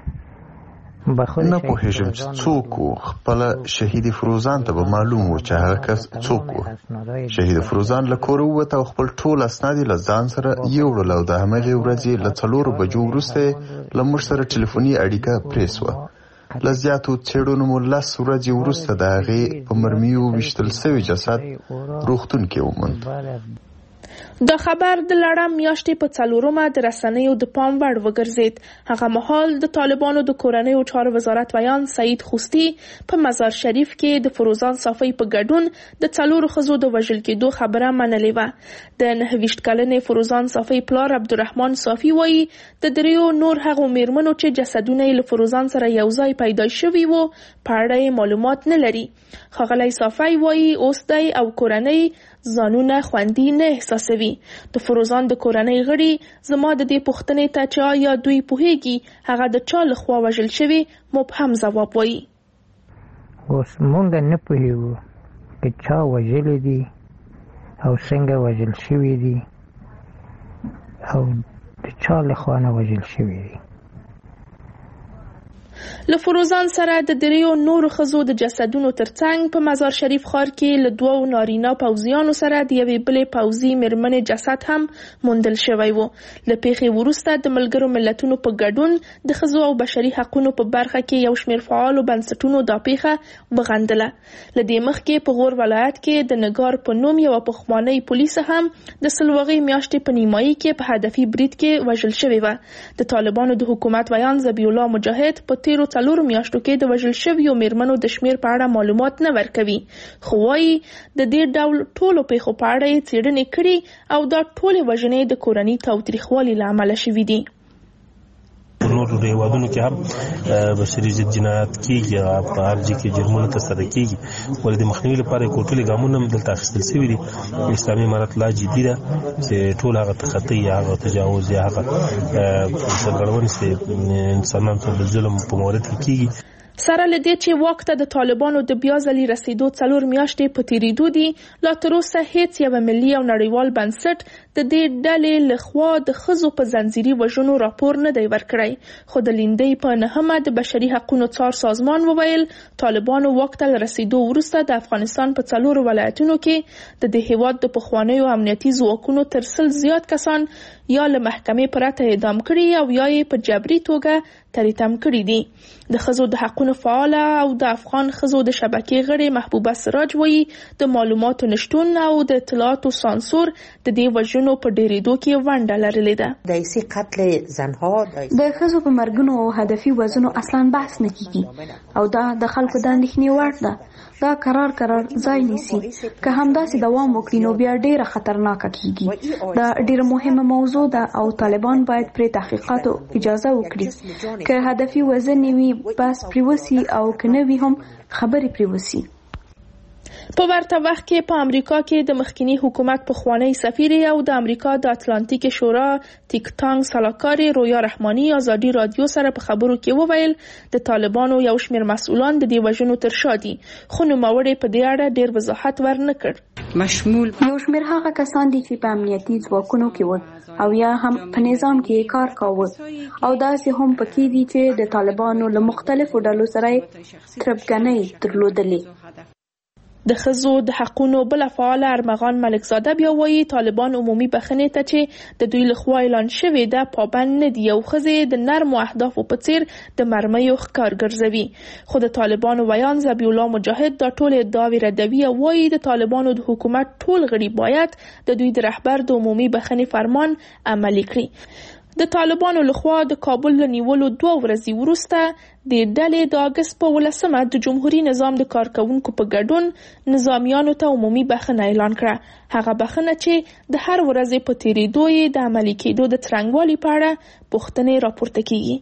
نه پوهیږم چې څوک و. خپل شهید فروزان ته به معلوم و چې هغه کس څوک و. شهید فروزان له کوره ووت او خپل ټول اسناد له ځان سره یوړل او د همغې ورځې له 4 بجو وروسته له موږ سره ټلیفوني اړیکه پرې سوه. له زیاتو څېړنو مو 10 ورځې وروسته د هغې په مرمیو ویشتل سوي جسد روغتون کې وموند. دا خبر د لړم میاشتې په 4مه د رسنیو د پام وړ وګرځید. هغه مهال د طالبانو د کورنیو چارو وزارت ویان سعید خوستی په مزار شریف کې د فروزان صافی په ګډون د 4 ښځو د وژل کېدو خبره منلې وه. د 29 کلنې فروزان صافی پلار عبدالرحمن صافی وایي د 3 نور هغو میرمنو چې جسدونه یې له فروزان سره یو ځای پیدا شوي وو په اړه معلومات نه لري. ښاغلی صافی وایي اوس دی او کورنۍ ځانونه خوندي نه احساسوي. د فروزان د کورنۍ غړي زما د دې پوښتنې ته چې آیا دوی پوهیږي هغه د چا لخوا وژل شوي مبهم ځواب وایي. اوس مونږ نه پوهیږو چې چا وژلي دي او څنګه وژل شوي دي او د چا لخوا نه وژل شوي دي. له فروزان سره د 3 نورو ښځو د جسدونو ترڅنګ په مزار شریف ښار کې له 2 نارینه پوځیانو سره د یوې بلې پوځي میرمنې جسد هم موندل شوی و. له پیښې وروسته د ملګرو ملتونو په ګډون د ښځو او بشري حقوقو په برخه کې یو شمېر فعالو بنسټونو دا پیښه وغندله. له دې مخکې په غور ولایت کې د نګار په نوم یوه پخوانۍ پولیسه هم د سلوغې میاشتې په نیمایي کې په هدفي برید کې وژل شوې وه. د طالبانو د حکومت ویان ذبیح الله مجاهد په 4 میاشتو کې د وژل شویو میرمنو د شمیر په اړه معلومات نه ورکوي، خو وايي د دې ډول ټولو پیښو په اړه یې څېړنې کړي او دا ټولې وژنې د کورني تاوتریخوالي له امله شوي دي. نورو هیوادونو کې هم بشري ضد جنایت کیږي، په هر ځای کې جرمونه ترسره کیږي، ولې د مخنیوي لپاره کوټلې ګامونه هم دلته اخیستل شوي دي. اسلامي امارت لا جدي ده چې ټول هغه تخطي یا هغه تجاوز یا هغه سرغړونې چې انسانانو ته د ظلم په مورد کې کیږي. سره لدې چې واک ته د طالبانو د بیا ځلې رسیدو 4 میاشتې په تیریدو دي، لا تر اوسه هیڅ یو ملي او نړیوال بنسټ د دې ډلې لخوا د ښځو په ځنځیري وژنو راپور نه دی ورکړی. خو د لیندۍ په 9مه د بشري حقوقو څار سازمان وویل طالبانو واک ته رسیدو وروسته د افغانستان په 4 ولایتونو کې د دې هیواد د پخوانیو امنیتي ځواکونو تر 100 زیات کسان یا له محکمې پرته اعدام کړي او یا یې په جبري توګه تریتم کړي دي. د ښځو د حقوقو فعاله او د افغان ښځو د شبکې غړي محبوبه سراج وایي د معلوماتو نشتون او د اطلاعاتو سانسور د دې وژنو په ډېرېدو کې ونډه لرلې ده. د ښځو په مرګونو او هدفي وژنو اصلا بحث نه کیږي او دا د خلکو د اندېښنې وړ ده. دا قرار ځای نیسي، که همداسې دوام وکړي نو بیا ډیره خطرناکه کیږي. دا ډیره مهمه موضوع ده او طالبان باید پرې تحقیقاتو اجازه وکړي. که هدفي وژنې وي بس پرې وسي او که نه وي هم خبرې پرې وسي. په په ورته وخت کې په امریکا کې د مخکنی حکومت پخوانی سفیر او د امریکا د اتلانتیک شورا تیک تانک سلاکار رویا رحماني ازادي رادیو سره په خبرو کې وویل د طالبانو یو شمېر مسؤلان د دې وژنو تر شا دي، خو نوموړی په دې اړه ډېر وضاحت ورنه کړ. مشمول یو شمېر هغه کسان دي چې په امنیتي ځواکونو کې وو او یا هم په نظام کې کار کاوه او داسې هم پکې دي چې د طالبانو له مختلفو ډلو سره تربګنۍ درلودلې. د ښځو د حقونو بل فعال ارمغان ملکزاده بیا وایي طالبان عمومي بخښنې ته چې د دوی لخوا اعلان شوې ده پابند نه دي او ښځې د نرمو اهدافو په څیر د مرمیو ښکار ګرځوي. خو د طالبانو ویان ذبیح الله مجاهد دا ټول ادعاوې ردوي او وایي د طالبانو د حکومت ټول غړي باید د دوی د رهبر د عمومي بخښنې فرمان عملي کړي. د طالبانو لخوا د کابل له نیولو 2 ورځې وروسته د ډلې د اګست په 18 د جمهوریت نظام د کارکونکو په ګډون نظامیانو ته عمومي بخښنه اعلان کړه. هغه بخښنه چې د هر ورځې په تیریدو یې د عملي کېدو د څرنګوالي په اړه پوښتنې راپورته کیږي.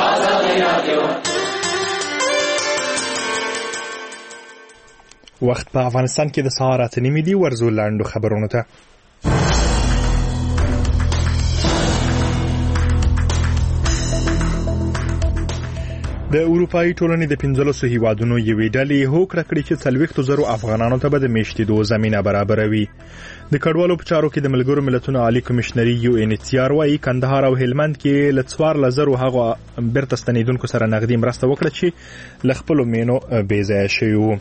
وخت په افغانستان کې د سهار 8:30 دی. ورزو لاندو خبرونو ته. د اروپאי ټولنې د 15 هیوادونو یوې ډلې هوکړه کړې چې 40,000 افغانانو ته به د میشتېدو زمينه برابروي. د کډوالو په چارو کې د ملګرو ملتونو عالی کمشنري UNHCR وايي کندهار او هلمند کې ل 4,000 هغه بیرته ستنیدونکو سره نغدي مرسته وکړه چې ل خپل مینو بیځای شوی وو.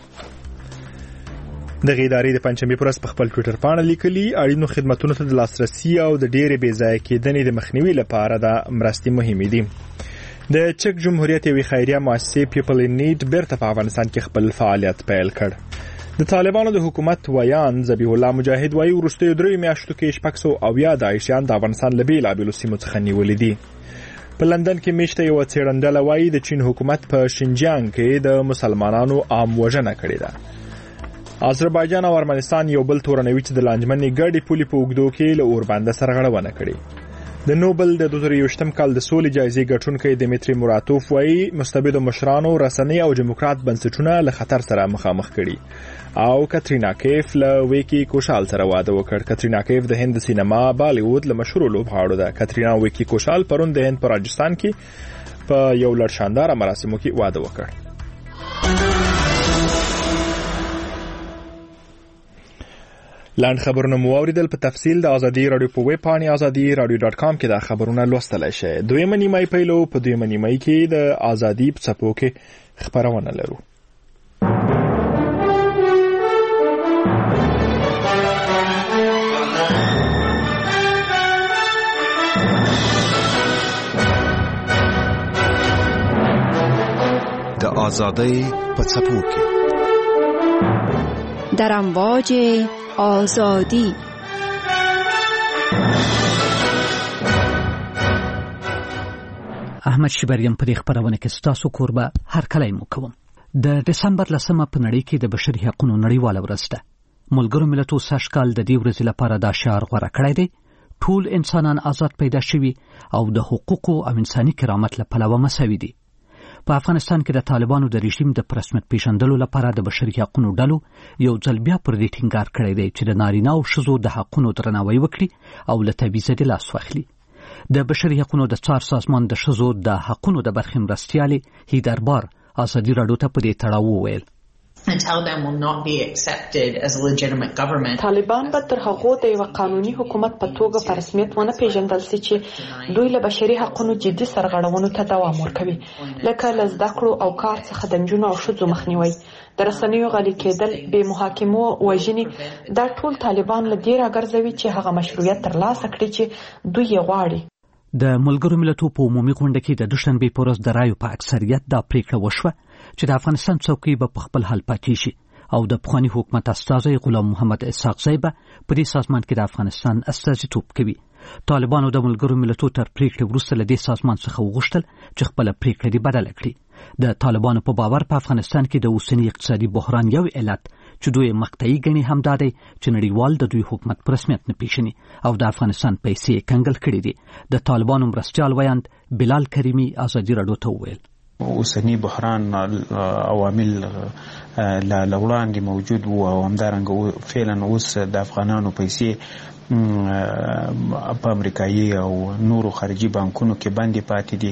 د غیداري د پنځمې پرس په خپل ټوئیټر باندې لیکلي اړینو خدماتو ته د لاسرسي او د ډېرې بیځای کېدنې د مخنیوي لپاره د مرستې مهمې دي. د چک جمهوریت یوې خیریه مؤسسې پیپل ان نیډ بیرته په افغانستان کې خپل فعالیت پیل کړ. د طالبانو د حکومت ویان ذبیح الله مجاهد وايي وروستیو 3 میاشتو کې 600 داعشیان د افغانستان له بیلابیلو سیمو څخه نیولې دي. په لندن کې میشته یو څېړندله وايي د چین حکومت په شینجیانګ کې د مسلمانانو عام وژنه کړې ده. آذربایجان او ارمنستان یو بل تورنوي چې د لانجمنې ګډې پولې په اوږدو کې له اوربنده سرغړونه کړې. د نوبل د 2021 کال د سولې جایزې ګټونکي دمیتری موراتوف وايي مستبدو مشرانو رسنۍ او دیموکرات بنسټونه له خطر سره مخامخ کړي او کاترینا کیف له ویکی کوشال سره واده وکړ. کاترینا کیف د هند سینما بالیوود له مشهور لوبغاړو ده. کاترینا ویکی کوشال پرون د هند په راجستان کې په یو لړ شاندار مراسمو کې واده وکړ. لاند خبرونه مو اوریدل. په تفصیل د ازادي رادیو په ویب پاڼې azadi.radio.com کې دا خبرونه لوستلای شئ. دویمه نیمه پیلو په دویمه نیمه کې د ازادي په څپو کې خبرونه لرو. د ازادي په څپو کې در امواج آزادی. احمد شبریم په دې خبرونه کې ستاسو کوربه هر کله مو کوم. د دسمبر 10 په نړۍ کې د بشري حقوقو نړیواله ورځ ده. ملګرو ملتونو سږکال د دې ورځې لپاره دا شعار غوړه کړی دی: ټول انسانان آزاد پیدا شوي او د حقوقو او انساني کرامت له پلوه مساوي دي. په افغانستان کې د طالبانو د رژیم د رسمیت پیژندلو لپاره د بشري حقوقو ډلو یو ځل بیا پر دې ټینګار کړی دی چې د نارینه او ښځو د حقوقو درناوی وکړي او له تبعیض د لاس واخلي. د بشري حقوقو د څار سازمان د ښځو د حقوقو د برخې مرستیالې هیدربار ازادي رادیو ته په دې تړاو وویل: And Taliban will not be accepted as a legitimate government. طالبان به تر هغه د یو قانوني حکومت په توګه په رسمیت ونه پیژندل شي چې دوی له بشري حقوقو جدي سرغړونو ته دوام ورکوي، لکه له زده کړو او کار څخه د نجونو او ښځو مخنیوي، د رسنیو غلي کېدل، بې محاکمو وژنې. دا ټول طالبان له دې راګرځوي چې هغه مشروعیت ترلاسه کړي چې دوی یې غواړي. د ملګرو ملتونو په عمومي غونډه کې د دوشنبې په ورځ د رایو په اکثریت دا پریکړه وشوه چې د افغانستان څوکۍ به په خپل حال پاتې شي او د پخواني حکومت استازی غلام محمد اسحاق زی به په دې سازمان کې د افغانستان استازیتوب کوي. طالبانو د ملګرو ملتونو تر پریکړې وروسته له دې سازمان څخه وغوښتل چې خپله پریکړه دې بدله کړي. د طالبانو په باور په افغانستان کې د اوسني اقتصادي بحران یو علت چې دوی مقطعي ګڼي همدا دی چې نړیوال د دوی حکومت په رسمیت نه پیژني او د افغانستان پیسې کنګل کړي دي. د طالبانو مرستیال ویاند بلال کریمي ازادي رادیو ته وویل: اوسنی بحران عوامل لوړاندې موجود وو او همدارنګه فعلا اوس د افغانانو پیسې په امریکایي او نورو خارجي بانکونو کې باندې پاتې دي.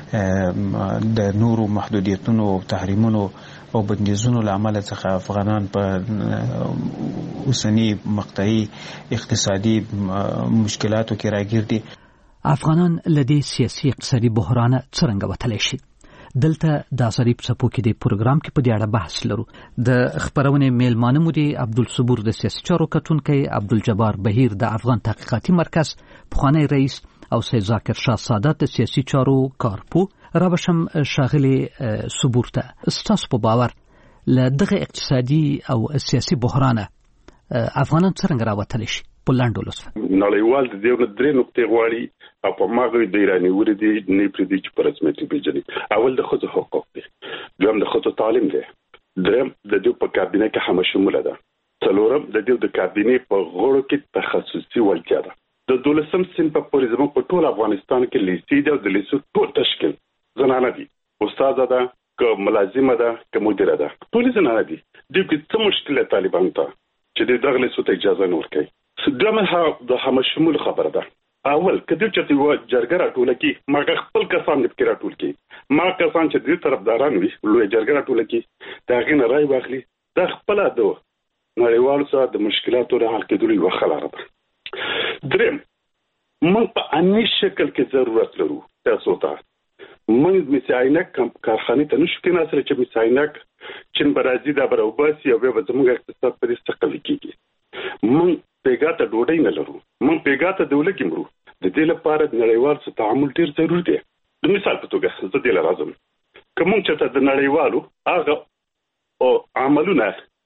د نورو محدودیتونو او تحریمونو او بندیزونو له امله څخه افغانان په اوسنی مقطعي اقتصادي مشکلاتو کې راګیر دي. افغانان لدې سیاسي اقتصادي بحران څرنګه وتلی شي؟ دلته د ظریف څپو کې د پروګرام کې په دې اړه بحث لرو. د خبرونې میلمانه مو دي عبدالصبور د سیاسي چارو کتونکی، عبدالجبار بهیر د افغان تحقیقاتي مرکز پخوانی رئیس او سید ذاکر شاه سادات د سیاسي چارو کارپو. رابشم شاغلی صبور ته ستاسو په باور له دغه اقتصادي او سیاسي بحرانه افغانان څرنګه راوتلی شي؟ په لاندو لوس نړیوال د دې درې نقطې غواړي او په ماغوي د ایرانی وردی نه پردي چې په رسمیت پیژني. اول د خود حقوق دي، دویم د خود تعلیم دي، دریم د دې په کابینه کې هم شامل ده، څلورم د دې د کابینه په غړو کې تخصصي ولکه ده. د 12م سن په پوریزم په ټول افغانستان کې لیسي ده او د لیسو ټول تشکیل زنانه دي، استاد ده که ملازمه ده که مدیره ده، ټول زنانه دي. د دې څه مشکل طالبان ته چې د دغه لیسو ته اجازه نه ورکړي. دغه د هم شمول خبره ده. اول کله چې یو جرګه راټول کی ما خپل کسان د فکر راټول کی، ما کسان چې د طرفداران وي لوی جرګه راټول کی دا غینه راي واخلي، د خپل د نړیوالو سره د مشکلاتو د حل کېدو یو خلاره ده. دریم موږ په اني شکل کې ضرورت لرو تاسو ته. موږ مثاینک کارخانه ته نشو کې ناسره چې مثاینک چین برازي دا بروباسي او به زموږ اقتصاد پر استقلال کیږي. موږ پیګاته ډوډۍ نه لرو، موږ پیګاته دولت کې مرو. د دې لپاره د نړیوال سره تعامل ډیر ضروري دی. د مثال په توګه زه دې لازم کوم چې د نړیوالو هغه او عملونه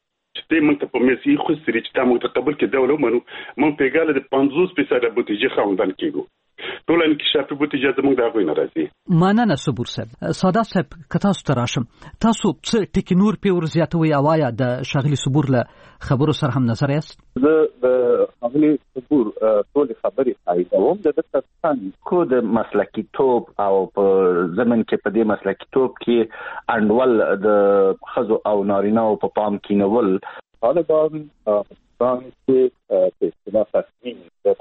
چې موږ ته په مېسي خو سری چې موږ ته قبول کې دولت منو، موږ پیګاله د 50% بوتیجه خوندان کېږو. ټول انکشافي بوتیجه زموږ د هغوی نه راځي. مننه صبور صاحب. سادات صاحب که تاسو ته راشم، تاسو څه ټکي نور پې ورزیاتوئ او آیا د ښاغلي صبور له خبرو سره هم نظر یاست؟ زه د ښاغلي صبور ټولې خبرې تاییدوم. د ده کو د مسلکیتوب او په ضمن کې په دې مسلکیتوب کې انډول د ښځو او نارینه‌و په پام کې نیول. طالبان افغانستان کې په اصطلاح تصمیم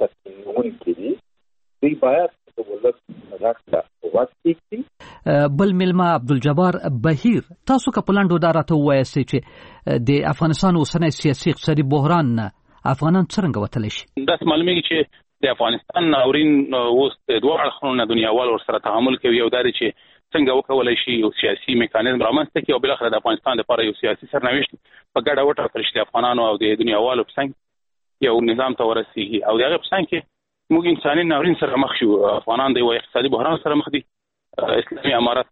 نیونکي دي. دوی باید د ولس غږ ته غوږ کېږدي. بل میلمه عبدالجبار بهیر، تاسو که په لنډو دا راته ووایاستئ چې د افغانستان اوسنی سیاسي اقتصادي بحران نه افغانان څرنګه وتلی شي؟ داسې معلومیږي چې د افغانستان ناورین اوس دوه اړخونو نه دنیاوال ورسره تعامل کوي. یو دا دی چې څنګه وکولای شي یو سیاسي میکانیزم رامنځته کړي او بالاخره د افغانستان لپاره یو سیاسي سرنوشت په ګډه وټاکل شي د افغانانو او د دنیاوالو په څنګ یو نظام ته ورسیږي. او دغه په څنګ کې موږ انساني ناورین سره مخ شو. افغانان د یو اقتصادي بحران سره مخ دي. اسلامي امارات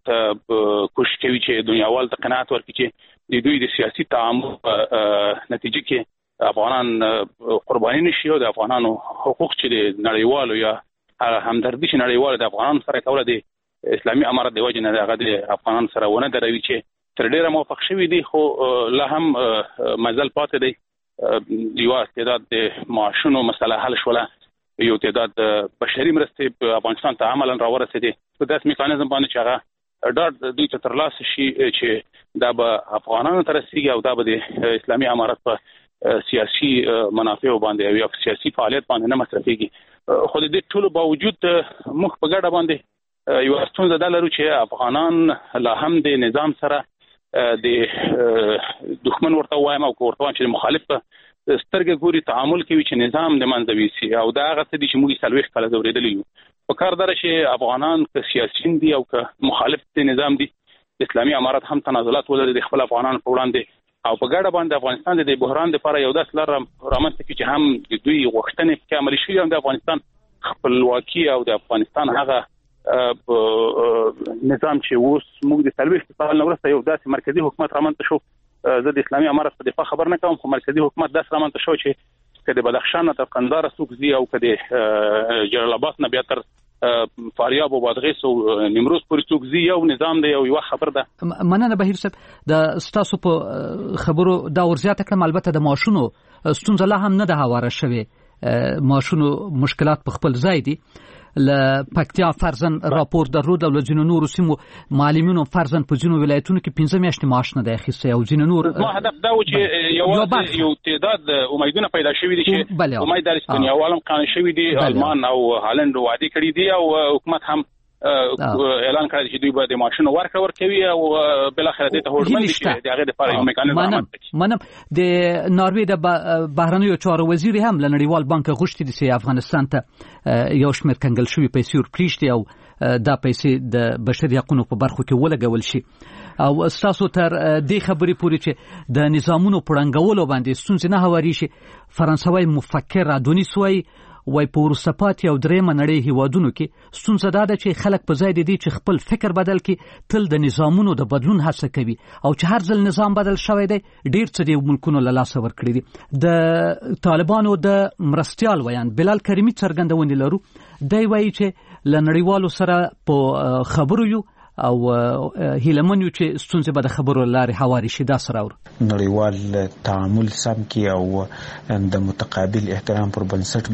کوشش کوي چې دنیاوال ته قناعت ورکړي چې د دوی د سیاسي تعامل نتیجه کې افغانان قرباني نشي او د افغانانو حقوق چې د نړیوالو یا همدردي چې نړیوالو د افغانانو سره کوله د اسلامي امارات د وجه نه هغه د افغانانو سره ونه دروي چې تر ډیره موافق شوي دي، خو لا هم مزل پاتې دی. یو تعداد د معاشونو مسله حل شوله، یو تعداد بشري مرستې په افغانستان ته عملاً راورسېدې. په داسې میکانیزم باندې چې هغه ډاډ دوی ته ترلاسه شي چې دا به افغانانو ته رسېږي او دا به د اسلامي امارات په سیاسي منافعو باندې او یا سیاسي فعالیت باندې نه مصرفېږي. خو د دې ټولو باوجود موږ په ګډه باندې یو ستونزه دا لرو چې افغانان لا هم د نظام سره د دښمن ورته وایم او ورته وایم چې مخالف سترګې ګوري تعامل کوي چې نظام د منځوي سي. او دا هغه څه دي چې موږ 40 کاله زورېدلي یو. په کار دره چې افغانان که سیاسیین دي او که مخالف د نظام دي، اسلامي امارات هم تنازلات ولري د خپل افغانانو په وړاندې او په ګډه باندې افغانستان د بحران لپاره یو داس لار رامنځته کړي چې هم د دوی غوښتنې کې عملي شي او د افغانستان خپلواکي او د افغانستان هغه نظام چې اوس موږ د 40 کال نه وروسته یو داسې مرکزی حکومت رامنځته شو. زه د اسلامي امارت په دفاع خبر نه کوم، خو مرکزی حکومت داسې رامنځته شو چې که د بدخشان نه تر قندهار څوک ځي او که د جلال آباد نه بیا تر فاریاب او بادغیس او نیمروز پورې څوک ځي، یو نظام دی، یو خبر ده. مننه بهیر صاحب. د ستاسو په خبرو دا ورزیاته کړم، البته د معاشونو ستونزه لا هم نه ده هواره شوې. معاشونو مشکلات په خپل ځای دي. ل پکتیا فرزن راپور درلود او له ځینو نورو سیمو معلمینو فرزن په ځینو ولایتونو کې 15 میاشتې معاش نه دی اخیستی او ځینو نور هدف دا و چې یو تعداد امیدونه پیدا شوي دي چې امید لري چې دنیاوالم قانون شوي دي آلمان او هالند وعده کړي دي او حکومت هم اعلان کړی چې دوی به د معاشونو ورکوي او بل اخر دې ته هوډمن دي چې د هغه لپاره یو میکانیزم عمل کړي. منم د ناروې د بهرنیو چارو وزیر هم له نړیوال بانک غوښتي دي چې افغانستان ته یو شمېر کنګل شوي پیسې ورپریږدي او دا پیسې د بشري حقوقو په برخو کې ولګول شي. او تاسو تر دې خبرې پورې چې د نظامونو پړنګولو باندې ستونزې نه هواري شي. فرانسوي مفکر ادونیس وای په وروسته پاتې او درېیمه نړۍ هیوادونو کې ستونزه دا ده چې خلک په ځای دي چې خپل فکر بدل کړي تل د نظامونو د بدلون هڅه کوي او چې هر ځل نظام بدل شوی دی ډېر څه د ملکونو له لاسه ورکړي دي. د طالبانو د مرستیال ویان بلال کریمي څرګندونې لرو دی وایي چې له نړیوالو سره په خبرو یو او هیلمن یو چې ستونزې به د خبرو لارې هواري شي. دا سره نړیوال تعامل سم کی او د متقابل احترام پر بنسټ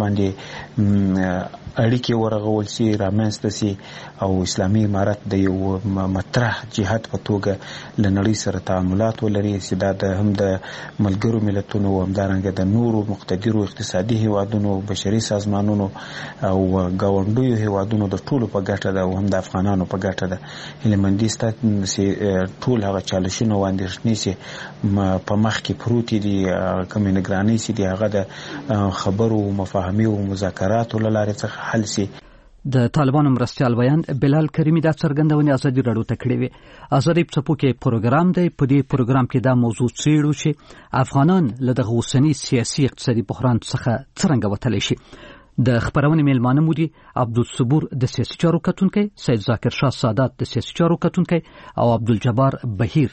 باندې اړیکې ورغول شي رامنځته شي او اسلامي امارت د یو مطرح جهاد په توګه له نړۍ سره تعاملات ولري چې دا د هم د ملګرو ملتونو او همدارنګه د نورو مقتدرو اقتصادي هیوادونو بشري سازمانونو او ګاونډیو هیوادونو د ټولو په ګټه ده او هم د افغانانو په ګټه ده. هلمندي ستاسو ټول هغه چالشونه واندېښنې چې په مخ کې پروت دي کومې نگرانۍ چې دی هغه د خبرو مفاهمي او مذاکراتو له لارې څخه حل شي. د طالبانو مرستیال ویان بلال کریمي دا څرګندونه ازادي راډیو ته کړې وي. ازادي په کې پروګرام دی. په دې پروګرام کې دا موضوع څېړو چې افغانان له دغه اوسني سیاسي اقتصادي بحران څخه څرنګه وتلی شي. د خبرونې میلمانه مو دي عبدالصبور د سیاسي چارو کتونکی، سید ذاکر شاه سادات د سیاسي چارو کتونکی او عبدالجبار بهیر.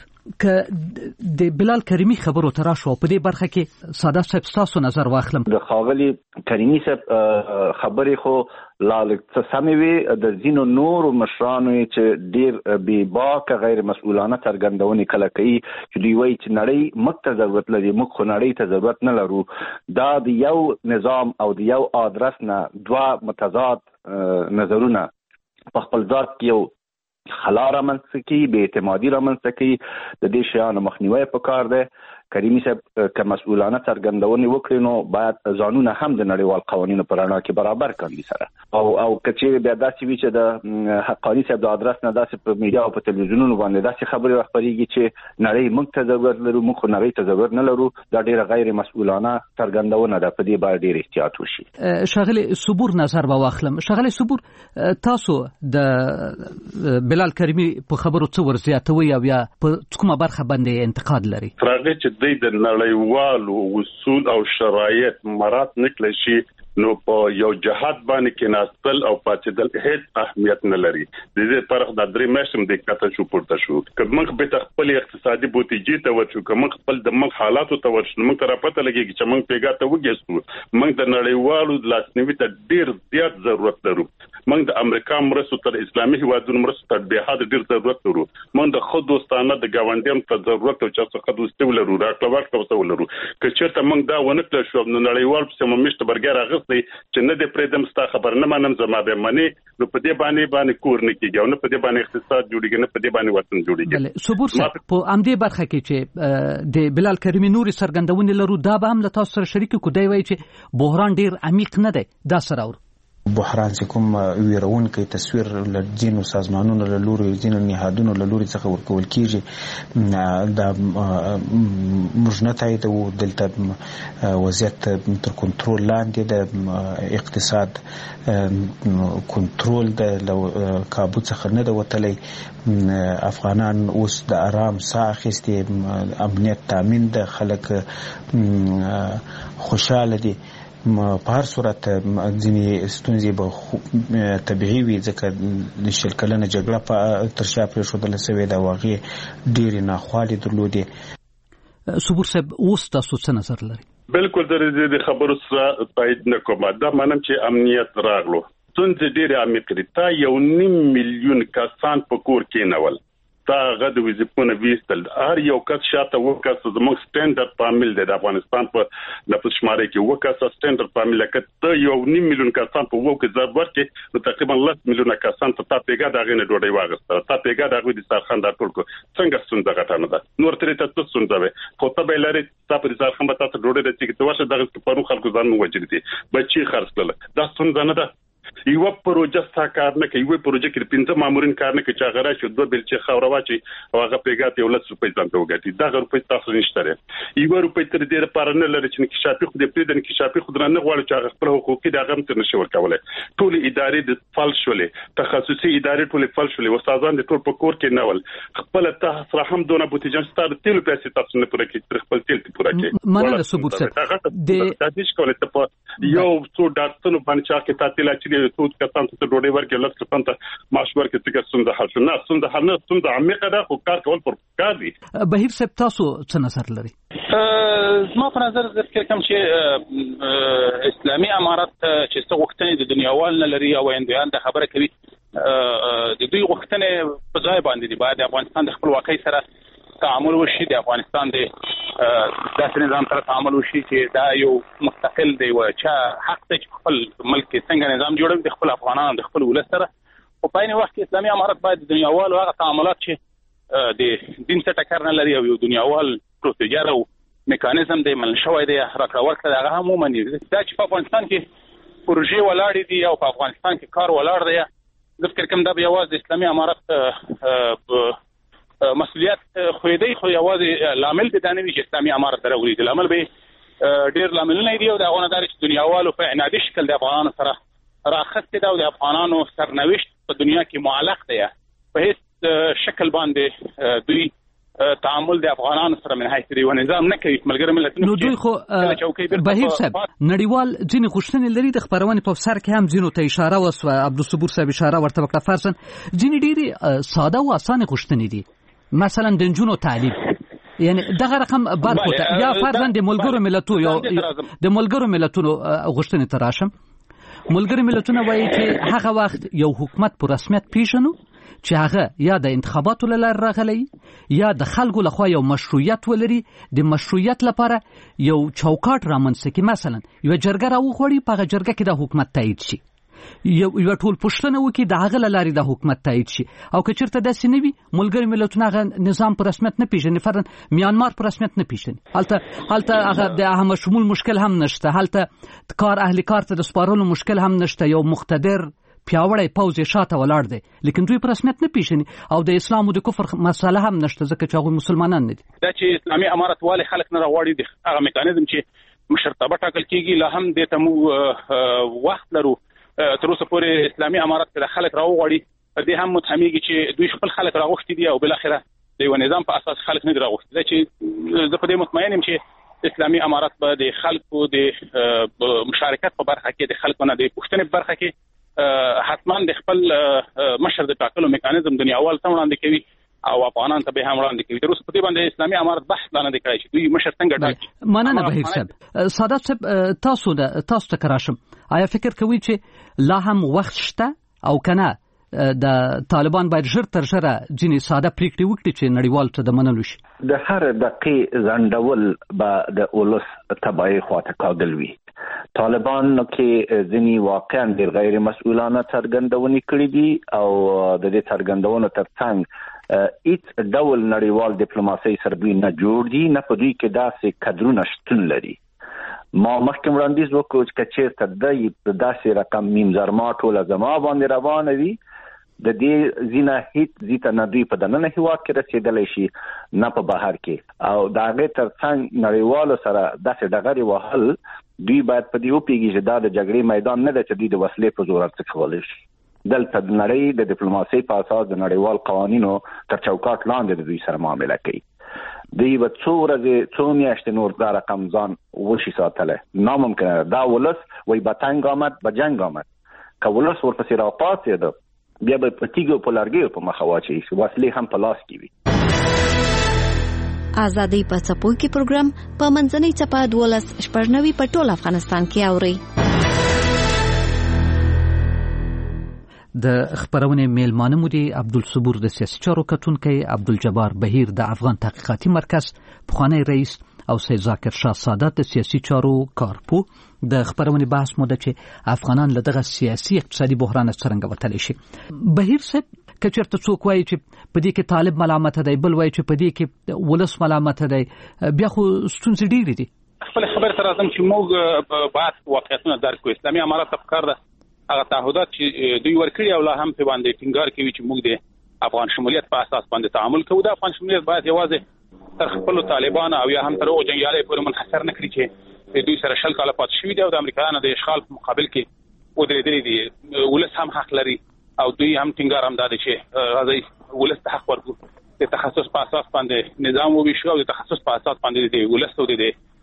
که د بلال کریمي خبرو تراشو په دې برخه کې سادات صاحب تاسو نظر واخلم. د خاغلی کریمي صاحب خبرې خو لاله سمې وي د زینو نور مشرانو چې ډیر بې باکه غیر مسؤلانه څرګندونې کله کوي چې دوی وایي چې نړۍ موږ ته ضرورت لري، موږ خو نړۍ ته ضرورت نه لرو. دا د یو نظام او د یو آدرس نه دوه متضاد نظرونه په خپل ذات کې یو خلا رامنځته کوي، بې اعتمادي رامنځته کوي. د دې شیانو مخنیوی پکار دی. کریمي صاحب که مسؤلانه څرګندونې وکړي نو باید ځانونه هم د نړیوال قوانینو په رڼا کې برابر کړي سره او کچې بیا داسې وي چې د حقانی صاحب د ادرس نه داسې په میډیا او په تلویزیونونو باندې داسې خبرې خپرېږي چې نړۍ موږ ته ضرورت لرو، موږ خو نړۍ ته ضرورت نه لرو. دا ډیره غیر مسؤلانه څرګندونه ده. په دې باید ډیر احتیاط وشي. شاغلی صبور نظر به واخلم. شاغلی صبور تاسو د بلال کریمي په خبرو څه ورزیاتوي او یا په کومه برخه باندې انتقاد لري؟ د نړیوالو اصول او شرایط مراد نکړي شي نو په یو جهاد باندې کې ناستل او پاتېدل هیڅ اهمیت نه لري. د دې فرق د درې میاشتې د کاته شو پورته شو. که موږ به خپل اقتصادي بوتیجي ته ورچو، که موږ خپل د موږ حالاتو ته ورشو، موږ ته راپته لګي چې موږ پیګا ته وګیسو. موږ د نړیوالو لاسنیوي ته ډیر زیات ضرورت لرو. موږ د امریکا مرستو تر اسلامي هیوادونو مرستو ته به حد ډیر ضرورت لرو. موږ د خود دوستانه د ګاونډیانو ته ضرورت او چې څه دوستي ولرو، راټول کوو ولرو. که چېرته موږ دا ونه کړو شو نو نړیوال په سممیشت برګر اغستې چې نه د پریدم ستا خبر نه منم زما به منی نو په دې باندې کور نه کیږي او نه په دې باندې اقتصاد جوړیږي، نه په دې باندې وطن جوړیږي. صبور صاحب په امدې برخه کې چې د بلال کریمي نوري څرګندونې لرو دا به هم له تاسو سره شریک کو دی وایي چې بحران ډیر عمیق نه دی. دا سره بحران چې کوم ویرونکي تصویر له ځینو سازمانونو له لوري ځینو نهادونو له لوري څخه ورکول کیږي دا موږ نه تایید او دلته وضعیت تر کنټرول لاندې د اقتصاد کنټرول د کابو څخه نه د وتلی. افغانان اوس د آرام ساه اخیستې، امنیت تامین د خلک خوشاله دي. په هر صورت ځینې ستونزې به طبیعي وي ځکه د شل کلنه جګړه په تر شا پرېښودل شوې ده او هغې ډېرې ناخوالې درلودې. صبور صاحب اوس تاسو څه نظر لري؟ بالکل د خبرو سره تایید نه کوم. دا منم چې امنیت راغلو ستونزې ډېرې عمیقې دي. تا 1.5 میلیون کسان په کور کېنول تا غد وظیفونه ویستل هر یو کس شاته وکاس زموږ سټانډرد پامل دی د افغانستان په نفوس شماره کې وکاس سټانډرد پامل کته یو 9 میلیون کسان په وو کې ضرب ورکې نو تقریبا 10 میلیونه کسان ته پیګه دغه نه ډوډۍ واغسته تا پیګه دغه د سرخان د ټول کو څنګه ستونزه غټانه ده نور ترې ته ستونزه وي خو ته به لري تا په سرخان به تاسو ډوډۍ د چې ورشه دغه په خلکو ځان وجري دي بچي خرڅ کړل دا ستونزه نه ده یو پروژه ساکار نه کوي یو پروژه کې 15 مامورین کار نه کوي چې هغه راشي دوه بلچې خاور واچي او هغه پیګات یو لږ روپۍ ځان ته وګټي دا روپۍ تاسو نشته لري یو روپۍ تر دې لپاره نه لري چې انکشافي خو دې پرې د انکشافي خو نه غواړي چې هغه خپل حقوقي د هغه تر نشي ورکولای ټول ادارې د فلش ولې تخصصي ادارې ټول فلش ولې استادان د ټول په کور کې نه ول خپل ته سره هم دونه بوتیجان ستاره تل پیسې تاسو نه پوره کې خپل تل پوره کې مننه ثبوت سره د تاسو کوله ته یو څو ډاکټرونو باندې چې تاسو لا چې ټول کسان ته ډوډۍ ورکړي لکه څنګه معاش ورکړي څنګه څنګه حل شو نه څنګه عمیقه ده خو کار کول پر کار دي بهیر صاحب تاسو څه نظر لري زما په نظر ذکر کوم چې اسلامي امارات چې څو وختونه د دنیاوال نه لري او اندویان د خبره کوي د دوی وختونه په ځای باندې دی باید افغانستان د خپل واقعي سره تعامل وشي د افغانستان د داسې نظام سره تعامل وشي چې دا یو مستقل دی او چې حق ته خپل ملک څنګه نظام جوړوي د خپل افغانانو د خپل ولس سره او په عین وخت کې اسلامي امارات باید د دنیاوال هغه تعاملات چې د دین څخه ټکر نه لري او یو دنیاوال پروسیجر او میکانیزم دی مل شوی دی راکړه ورکړه هغه هم ومني دا چې په افغانستان کې پروژې ولاړې دي او په افغانستان کې کار ولاړ دی زه فکر کوم دا به یوازې د اسلامي امارات مسؤلیت خویدای خو یوازې لامل د دانوي چې اسلامي امارت دروي د لامل به ډیر لاملونه دي او د افغانانو چې دنیاوالو په عنادي شکل د افغانانو سره راخسته دا او د افغانانو سرنوشت په دنیا کې معلق دی په هیڅ شکل باندې دوی تعامل د افغانانو سره من حیث دی و نظام نه کوي ملګری ملتونو نو دوی خو بهیر صاحب نړیوال ځینې غوښتنې لري د خبرونې په سر کې هم ځینو ته اشاره وسوه عبدالصبور صاحب اشاره ورته وکړه فرضاً ځینې ډېرې ساده او اسانه غوښتنې دي مثلا د نجونو تعلیم یعنی دغه رقم برخوته یا فرضاً د ملګرو ملتونو یو د ملګرو ملتونو غوښتنې تراشم ملګرو ملتونو وایي چې هغه وخت یو حکومت په رسمیت پیژنو چې هغه یا د انتخاباتو لپاره راغلی یا د خلکو لخوا یو مشروعیت ولري د مشروعیت لپاره یو چوکاټ رامنځته کړي مثلا یو جرګه راوغوړي په جرګه کې د حکومت تایید شي یو ټول پښتنه وکي د هغه لاري د حکومت تایید شي او که چیرته داسې نه وي ملګری ملتونه هغه نظام په رسمیت نه پیژني فرضاً میانمار په رسمیت نه پیژني هلته هغه د هم شمول مشکل هم نشته هلته کار اهل کار ته د سپارلو مشکل هم نشته یو مقتدر پیاوړی پوز شاته ولاړ دی لیکن دوی په رسمیت نه پیژني او د اسلام او د کفر مسله هم نشته ځکه چې هغه مسلمانان نه دي دا چې اسلامي امارت والي خلک نه راوړي د هغه میکانیزم چې مشرتابه ټاکل کیږي لا هم د تمو وخت لرو تر اوسه پورې اسلامي امارت د خلک راوغړي دې هم متهميږي چې دوی خپل خلک راغوښتي دي او بل اخره د یو نظام په اساس خلک نه راغوښتي دا چې زه په دې مطمئن یم چې اسلامي امارت به د خلکو د مشارکت په برخه کې د خلکو نه د پښتنې برخه کې حتما د خپل مشر د ټاکلو میکانیزم دنیاوال ته وړاندې کوي او افغانان ته به هم وړاندې کوي تر اوسه په دې باندې اسلامي امارت بحث نه دی کړی چې دوی مشر څنګه ټاکي مننه بهیر صاحب سادات صاحب تاسو ته کراشم آیا فکر کوي چې لا هم وخت شته او کنه د طالبان باید ژر تر ژره ځینې ساده پریکړې وکړي چې نړیوال ته د منلو شي د هر دقیقې ځنډول به د اولس تبعی خواته کاږل وي طالبان کې ځینې واقعا ډېر غیر مسؤلانه څرګندونې کړې دي او د دې څرګندونو ترڅنګ هیڅ ډول نړیوال ډیپلوماسي سربې نه جوړ دي نه په دوی کې داسې کدرونه شتون لري ما مخکې وړاندیز وکړ چې چېرته د داسې رقم میم زرما ټوله زما باندې روانه وي د دې زینه هیڅ زیته نه دوی په دننه هیواد کې رسیدلی شي نه په بهر کې او د هغې ترڅنګ نړیوالو سره داسې ډغرې وهل دوی باید په دې وپوهېږي چې دا د جګړې میدان نه ده چې دوی د وسلې په زور څه کولی شي دلته د نړۍ د ډیپلوماسۍ په اساس د نړیوال قوانینو تر چوکاټ لاندې د دوی سره معامله کوي دوی به څو ورځې څو میاشتې نور دا رقم ځان وشي ساتلی ناممکنه دا ولس وایي به تنګ آمد به جنګ آمد که ولس ورپسې راپاڅېده بیا به په تیږو په لرګیو په مخه واچوي وسلې هم په لاس کې وي ازادي په څپو کې پروګرام په منځنۍ څپه 12 په ټول افغانستان کې اوري د خبرونې میلمانه مو دی عبدالصبور د سیاسي چارو کتونکي، عبدالجبار بهیر د افغان تحقیقاتي مرکز پخوانی رئیس او سید ذاکر شاه سادات د سیاسي چارو کارپو. د خبرونې بحث مو ده چې افغانان له دغه سیاسي اقتصادي بحران څخه وتلی شي. بهیر صاحب که چېرته څوک وایي چې په دې کې طالب ملامت دی، بل وایي چې په دې کې ولس ملامت دی، بیا خو ستونزې ډېرې دي. خپل خبر تر راځم چې موږ باید واقعیتونه درک کړو. اسلامي امارت ته پکار ده هغه تعهدات چې دوی ورکړي او لا هم په باندې ټینګار کوي چې موږ د افغان شمولیت په اساس باندې تعامل کوو. د افغان شمولیت باید یوازې تر خپل طالبان او یا هم تر او جنګیالي پورې منحصر نه کړي چې دوی سره شل کاله پات شوي دي او د امریکایانو د اشغال په مقابل کې ودرېدلي دي. ولس هم حق لري او دوی هم ټینګار هم دادي چې راځي ولس ته حق ورکړو، د تخصص په اساس باندې نظام وویشو او د تخصص په اساس باندې د ولس او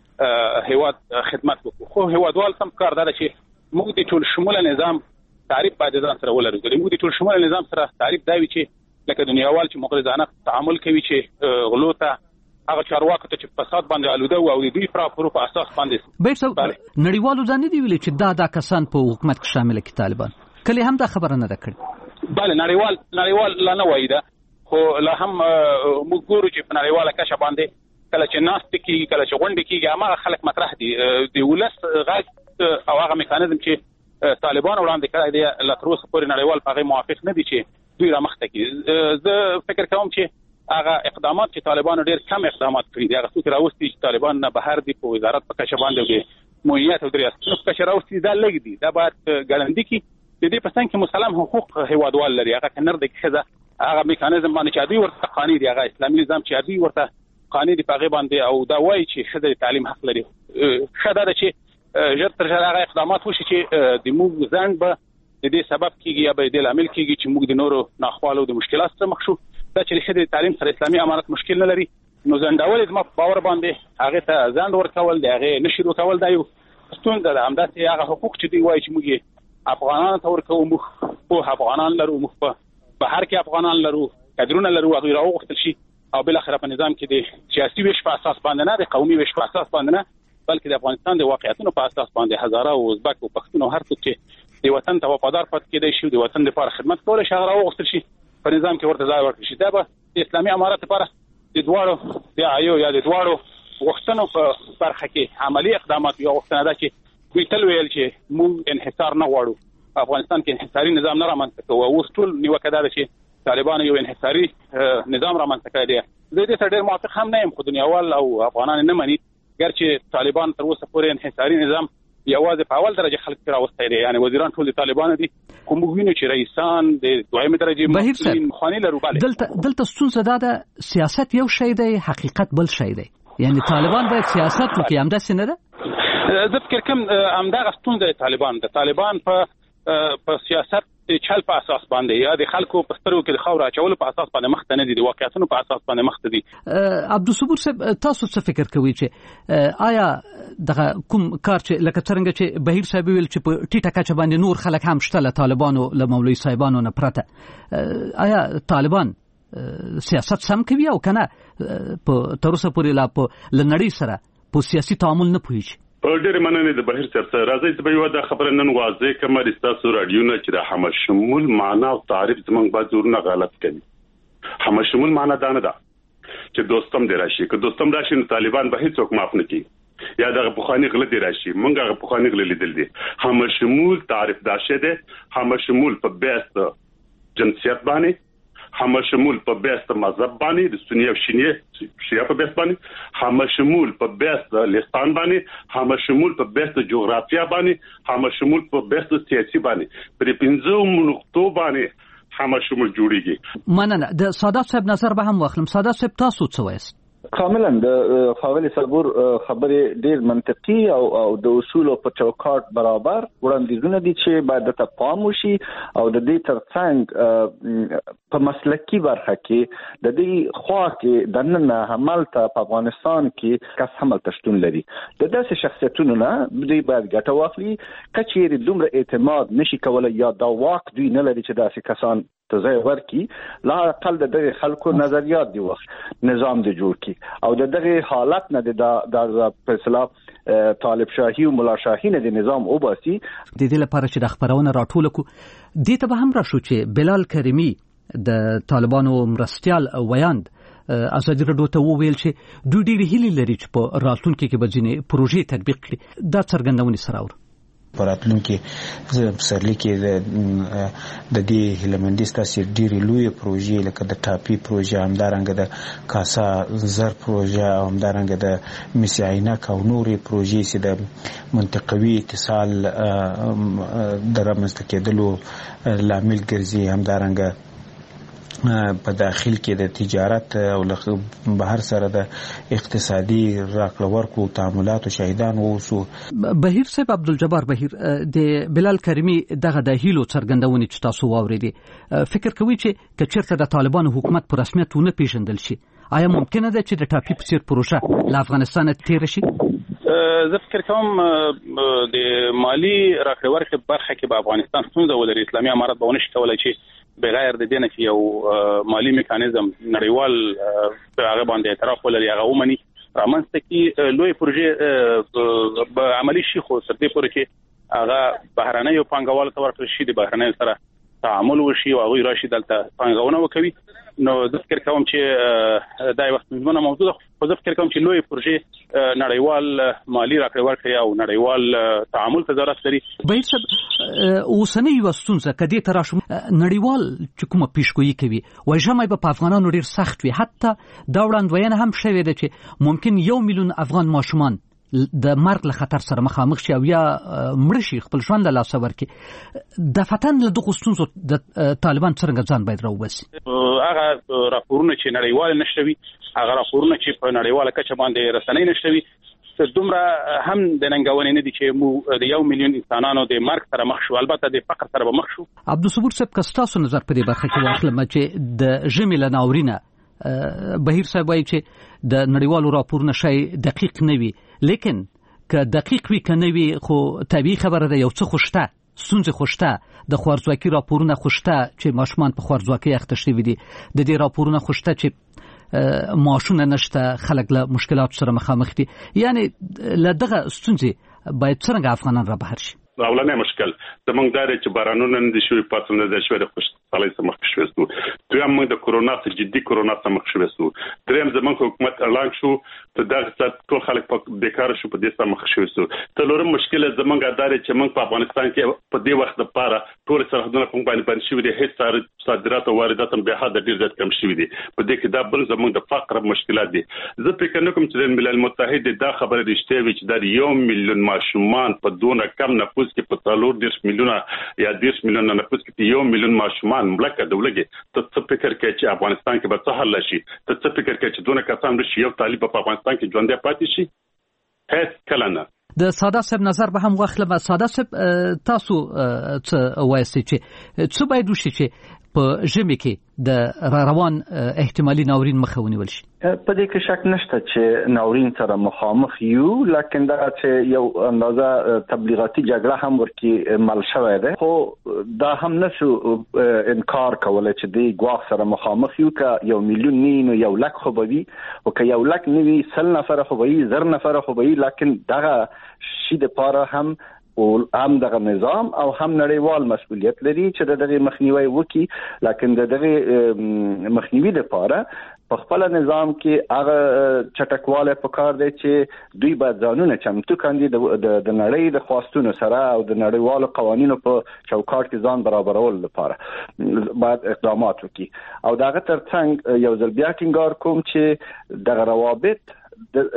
د هیواد خدمت وکړو. خو هیوادوال سم کار دا چې موږ د ټول شموله نظام تعریف باید ځان سره ولرو. موږ د ټول شموله نظام سره تعریف دا وی چې لکه دنیاوال چې مغرضانه تعامل کوي چې غلو ته هغه چارواکو ته چې فساد باندې آلوده او د دوی پراپرو په اساس باندې نړیوالو ځان دی ویلي چې دا کسان په حکومت کې شامل دي طالبان. کله هم دا خبره نه ده کړې. بله نړیوال لا نه وایي دا، خو لا هم موږ ګورو چې په نړیواله کچه باندې کله چې ناست کېږي، کله چې غونډې کېږي، هماغه خلک مطرح دي. د ولس غږ او هغه میکانیزم چې طالبان وړاندې کړی دی لا تر اوسه پورې نړیوال په هغې موافق نه دي چې دوی رامخته کړي. زه فکر کوم چې هغه اقدامات چې طالبانو ډېر کم اقدامات کړي دي، هغه څوک راوستي چې طالبان نه بهر دي په وزارت په کچه باندې د معینات او د ریاستونو په کچه راوستي، دا لږ دي. دا باید ګړندي کړي. د دې په څنګ کې مسلم حقوق هیوادوال لري، هغه که نر دی که ښځه، هغه میکانیزم باندې چې دوی ورته قانع دي، هغه اسلامي نظام چې دوی ورته قانع دي په هغې باندې او دا وایي چې ښځه د تعلیم حق لري. ښه دا ده چې ژر تر ژره هغه اقدامات وشي چې د موږ ځنډ به د دې سبب کېږي یا به د دې لامل کېږي چې موږ د نورو ناخوالو د مشکلاتو سره مخ شو. دا چې ښځې د تعلیم سره اسلامي امارت مشکل نه لري، نو ځنډول یې زما په باور باندې هغې ته ځنډ ورکول د هغې نشر ورکول دا یو ستونزه ده. همداسې هغه حقوق چې دوی وایي چې موږ یې افغانانو ته ورکوو، موږ پوه افغانان لرو، موږ په بهر کې افغانان لرو، کادرونه لرو، هغوی راوغوښتل شي او بالاخره په نظام کې د سیاسي ویش په اساس باندې نه، د قومي ویش په اساس باندې نه، بلکې د افغانستان د واقعیتونو په اساس باندې هزاره او ازبک او پښتون او هر څوک چې د وطن ته وفادار پاتې کېدی شي، د وطن لپاره خدمت کولی شي، هغه راوغوښتل شي په نظام کې ورته ځای ورکړل شي. دا به د اسلامي امارت لپاره د دواړو د آیو یا د دواړو غوښتنو په برخه کې عملي اقدامات یو غوښتنه ده چې دوی تل ویل چې موږ انحصار نه غواړو، افغانستان کې انحصاري نظام نه رامنځته کوو. اوس ټول نیوکه دا ده چې طالبانو یو انحصاري نظام رامنځته کړی دی. زه دې سره ډېر موافق هم نه یم، خو دنیاوال او افغانان نه مني، ګرچې طالبان تر اوسه پورې انحصاري نظام یوازې په اول درجه خلک راوستی دی، یعنې وزیران ټول د طالبانو دي، خو موږ وینو چې رئیسان د دویمې درجې مسؤلین مخواني لرو. دلته ستونزه دا ده سیاست یو شی دی، حقیقت بل شی دی. یعنې طالبان باید سیاست وکړي، همداسې نه ده؟ زه فکر کوم همدغه ستونزه د طالبان په سیاست چل په اساس باندې یا د خلکو په سترګو کې د خاورو اچولو په اساس باندې مخته نه دي، د واقعیتونو په اساس باندې مخته دي. عبدالصبور صاحب، تاسو څه فکر کوئ چې آیا دغه کوم کار چې لکه څرنګه چې بهیر صاحب ویل چې په ټیټه کچه باندې نور خلک هم شته له طالبانو له مولوي صاحبانو نه پرته، آیا طالبان سیاست سم کوي او کنه په تر اوسه پورې لا په لنړۍ سره په سیاسي تعامل نه پوهیږي؟ ډېر مننه د بهیر صاحب سره. راځئ چې به یو دا خبره نن واضح کړم د ستاسو راډیو نه چې د همشمول معنا او تعریف زموږ بعضورونه غلط کوي. همشمول معنا دا نه ده چې دوستم دی راشي، که دوستم راشي نو طالبان به هیڅوک معاف نه کوي یا دغه پخواني غله دی راشي، موږ هغه پخواني غله لیدل دي. همشمول تعریف دا شه ده، همشمول په بیس جنسیت باندې، همشمول په بیس مذهب باندې، د سنی او شیعه په بیس باندې، همشمول په بیس لسان باندې، همشمول په بیس جغرافیا باندې، همشمول په بیس سیاسي باندې، پر پنځو نقطو باندې همشمول جوړیږي. مننه. د سادات صاحب نظر به هم واخلم. سادات صاحب تاسو څه وایست؟ کاملا د ښاغلي صبور خبرې ډېر منطقي او د اصولو په چوکاټ برابر وړاندیزونه دي چې باید ته پام وشي او د دې ترڅنګ په مسلکي برخه کې د دې خوا کې د نن عمل ته په افغانستان کې کس هم تشتون لري. د داسې شخصیتونو نه دوی باید ګټه واخلي، کچېرې دومره اعتماد نشي کولای یا دا واک دوی نه لري چې داسې کسان ته ځای ورکي لا اقل د خلکو نظریات دی وخت نظام دی جوړ کی او دغه حالت نه د فیصله طالب شاهي او ملا شاهي نه د نظام او باسي د دې لپاره چې د خبرونه راټول کو دې ته به هم راشو چې بلال کریمی د طالبانو مرستيال ویاند ازادي رادیو ته وویل چې دوی ډېر هیله لري چې په راتلونکي کې به ځینې پروژې تطبیق کړي دا څرګندونې سره اور پراتلونکي پسرلی کې د دې هلمندي ستاسو ډېری لوی پروژې لکه د ټاپي پروژه همدارنګه د کاسا زر پروژه او همدارنګه د میسعینک او نورې پروژې چې د منطقوي اتصال د رامنځته کېدلو لامل ګرځي همدارنګه په داخل کې د تجارت او بهر سره د اقتصادي راکړه ورکړو تعاملات او شاهدان ووسو. بهیر صاحب عبدالجبار بهیر د بلال کریمی دغه د هیلو څرګندونې چې تاسو واورېدې فکر کوي چې کچېرته د طالبانو حکومت په رسمیت ونه پیژندل شي آیا ممکنه ده چې د ټاپي په څیر پروژه له افغانستان تیر شي؟ زه فکر کوم د مالی راکړه ورکړه برخه کې په افغانستان ستونزه ولري. اسلامي امارت به ونشي کولای چې بغیر د دینه کې یو مالی میکانیزم نړیوال هغه باندې اعتراف ولري هغه ومني رامنځته کې لوی پروژې به عملی شي خو تر دې پورې چې هغه بهرنۍ پانګوال ته ورکړل شي د بهرنۍ سره تعامل وشي او هغه راشي دلته پانګونه وکوي نو زه فکر کوم چې دا یو څه موضوع ده خو زه فکر کوم چې لوی پروژې نړیوال مالی راکړه ورکړه او نړیوال تعامل ته ضرورت لري. بهیر صاحب اوسنۍ وستونزه کدي تراشم نړیوال چې کومه پیشګویي کوي وای ژمای په افغانانو ډیر سخت وي حتی دا وړاندوینه هم شوې ده چې ممکن 1 میلیون افغان ماشومان د مرګ له خطر سره مخامخ شي او یا مړ شي خپل ژوند له لاسه ورکړي د فتن له دغه ستونزو د طالبان څنګه ځان باید راوباسي. هغه راپورونه چې نړیوال نشوي هغه راپورونه چې په نړیواله کچه باندې رسنۍ نشوي دومره هم د ننګونې نه دي چې مو د 1 میلیون انسانانو د مرګ سره مخ شو البته د فقر سره به مخ شو. عبدالصبور صاحب کستاسو نظر په دې برخه کې واخلم چې د ژمي له ناورینه بهیر صاحب وایي چې د نړیوالو راپورونه شای دقیق نه وي لیکن که دقیق وي که نه وي خو طبیعي خبره ده یو څه خوشته ستونزې خوشته د خوارځواکي راپورونه خوشته چې ماشومان په خوارځواکۍ اخته شوي دي د دې راپورونه خوشته چې معاشونه نشته خلک له مشکلات سره مخامخ دي یعنی له دغه ستونزې باید څنګه افغانان را بهر شي. اولنې مشکل زمونږ دا چې بارانونه نه دي شوي پاتې نه دي شوي د خوشحالۍ سره مخ شوي سو دویم موږ د کرونا څخه جدي کرونا سره مخ شوي سو دریم زمونږ حکومت اعلان شو ته دا ټول خلک په بیکار شو په دې سره مخ شوي سو څلورم مشکل زمونږ دا چې موږ په افغانستان کې په دې وخت لپاره ټول سرحدونه په باندې باندې شوي دي هیڅ صادرات او واردات هم به حد ډیر زیات کم شوي دي په دې کې دا بل زمونږ د فقر مشکلات دي. زه فکر نه کوم چې د ملل متحد دا خبره رښتیا وي چې دا 1 میلیون ماشومان په دونه کم نفوس کې په 30 میلیونه یا 10 میلیونه نفوس کې 1 میلیون ماشومان ملکه دولګي ته څه فکر کوي چې افغانستان کې به څه حل شي ته څه فکر کوي چې دونه کسان راشي یو طالب په افغانستان کې ژوند پاتې شي هیڅ کله نه. د ساده صاحب نظر به هم واخلم. ساده صاحب تاسو څه وایي چې څه باید وشي چې په ژمي کې د روان احتمالي ناورین مخه ونیول شي؟ په دې کې شک نشته چې ناورین سره مخامخ یو لکه دا چې یو اندازه تبلیغاتي جګړه هم ورکی مل شوې ده خو دا هم نشو انکار کولای چې د ګواښ سره مخامخ یو که 1 میلیون نه یو لک خو به وي او که یو لک نه وي 100 نفر خو به وي 1000 نفر خو به وي لکه دغه شي د پاره هم او هم دغه نظام او هم نړیوال مسؤلیت لري چې دغه مخنیوي وکړي لکه دغه مخنیوي لپاره په خپل نظام کې هغه چټکواله پکار دی چې دوی باید ځانونه چمتو کاندي د نړۍ د خواستونو سره او د نړیوالو قوانینو په چوکاټ کې ځان برابرول لپاره باید اقدامات وکړي او دغه ترڅنګ یو ځل بیا ټینګار کوم چې دغه روابط د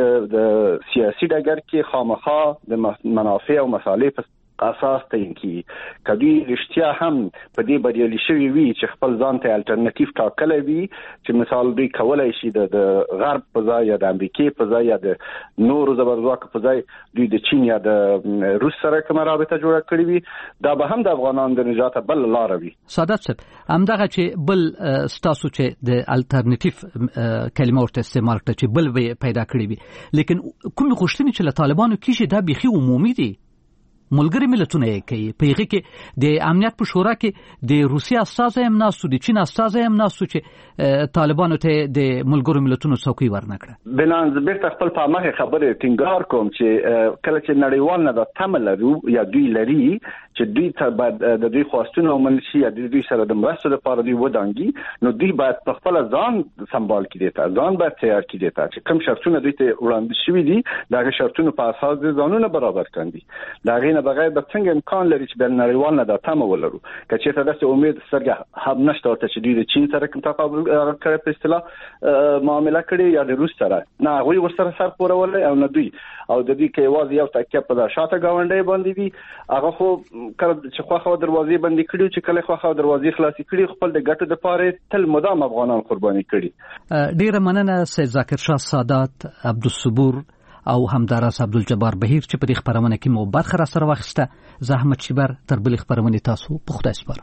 سیاسي ډګر کې خامخا د منافع او مصالح په اساس تعین کی کدی رښتیا هم په دې بریالي شوی وي چې خپل ځان ته الټرنیټیو ټاکلی وي چې مثال دوی کولای شي د غرب په ځای یا د امریکای په ځای یا د نورو زبرځواکو په ځای دوی د چین یا د روس سره کوم رابطه جوړه کړې وي دا به هم د افغانانو د نجات بل لار وي. سادات صاحب همدغه چې بل ستاسو چې د الټرنیټیو کلمه ورته استعمال کړه چې بل پیدا کړی وي لیکن کوم غوښتنې چې له طالبانو کیږي دا بيخي عمومي دي ملګری ملتونه کوي په هغه کې د امنیت په شورا کې د روسیا استازي هم ناسو د چین استازي هم ناسو چې طالبانو ته د ملګرو ملتونو څوکۍ ورنکړه بلان زبرت خپل په مخه خبره ټینګار کوم چې کله چې نړیوال نه د تمل لرو یا دوی لري چې دوی ته بعد د دوی خواستونه ومنشي یا دوی سره د مرستو لپاره دوی ودانګي نو دوی باید په خپل ځان سمبال کړي ته ځان باید تیار کړي ته چې کوم شرطونه دوی ته وړاندې شوي دي دا شرطونه په اساس د ځانونه برابر کړي دا غینه بغیر د څنګه امکان لري چې بل نړیوال نه د تمه ولرو کچې ته د امید سره هم نشته ورته چې دوی د چین سره کوم تقابل کړي په اصطلاح معاملې کړي یا د روس سره نه غوي ورسره سر پورول او نه دوی او د دې کې واځي یو تکیه په شاته گاونډي باندې وي هغه خو کله چې خو دروازې باندې کړي چې کله خو دروازې خلاصې کړي خپل د ګټو لپاره تل مدام افغانان قرباني کړي. ډیره مننه سید ذاکر شاه سادات عبدالصبور او همداراز عبدالجبار بهیر چې په دې خبرونه کې مو برخه را سره واخیسته. زحمت شبر تر بلې خبرونه تاسو په خدای سپارم.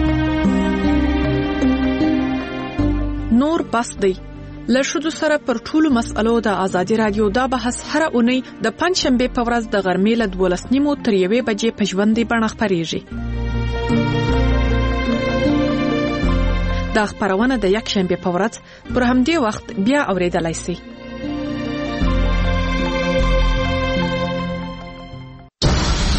نور بس دی له شذو سره پر ټولو مسألو د ازادي رادیو دا بحث هر اونۍ د پنځشنبه په ورځ د غرمې له 12:30 تر 1 بجې په ژوندۍ بڼه خپریږي. دا خبرونه د یک شنبه په ورځ پر همدې وخت بیا اوریدلای شئ.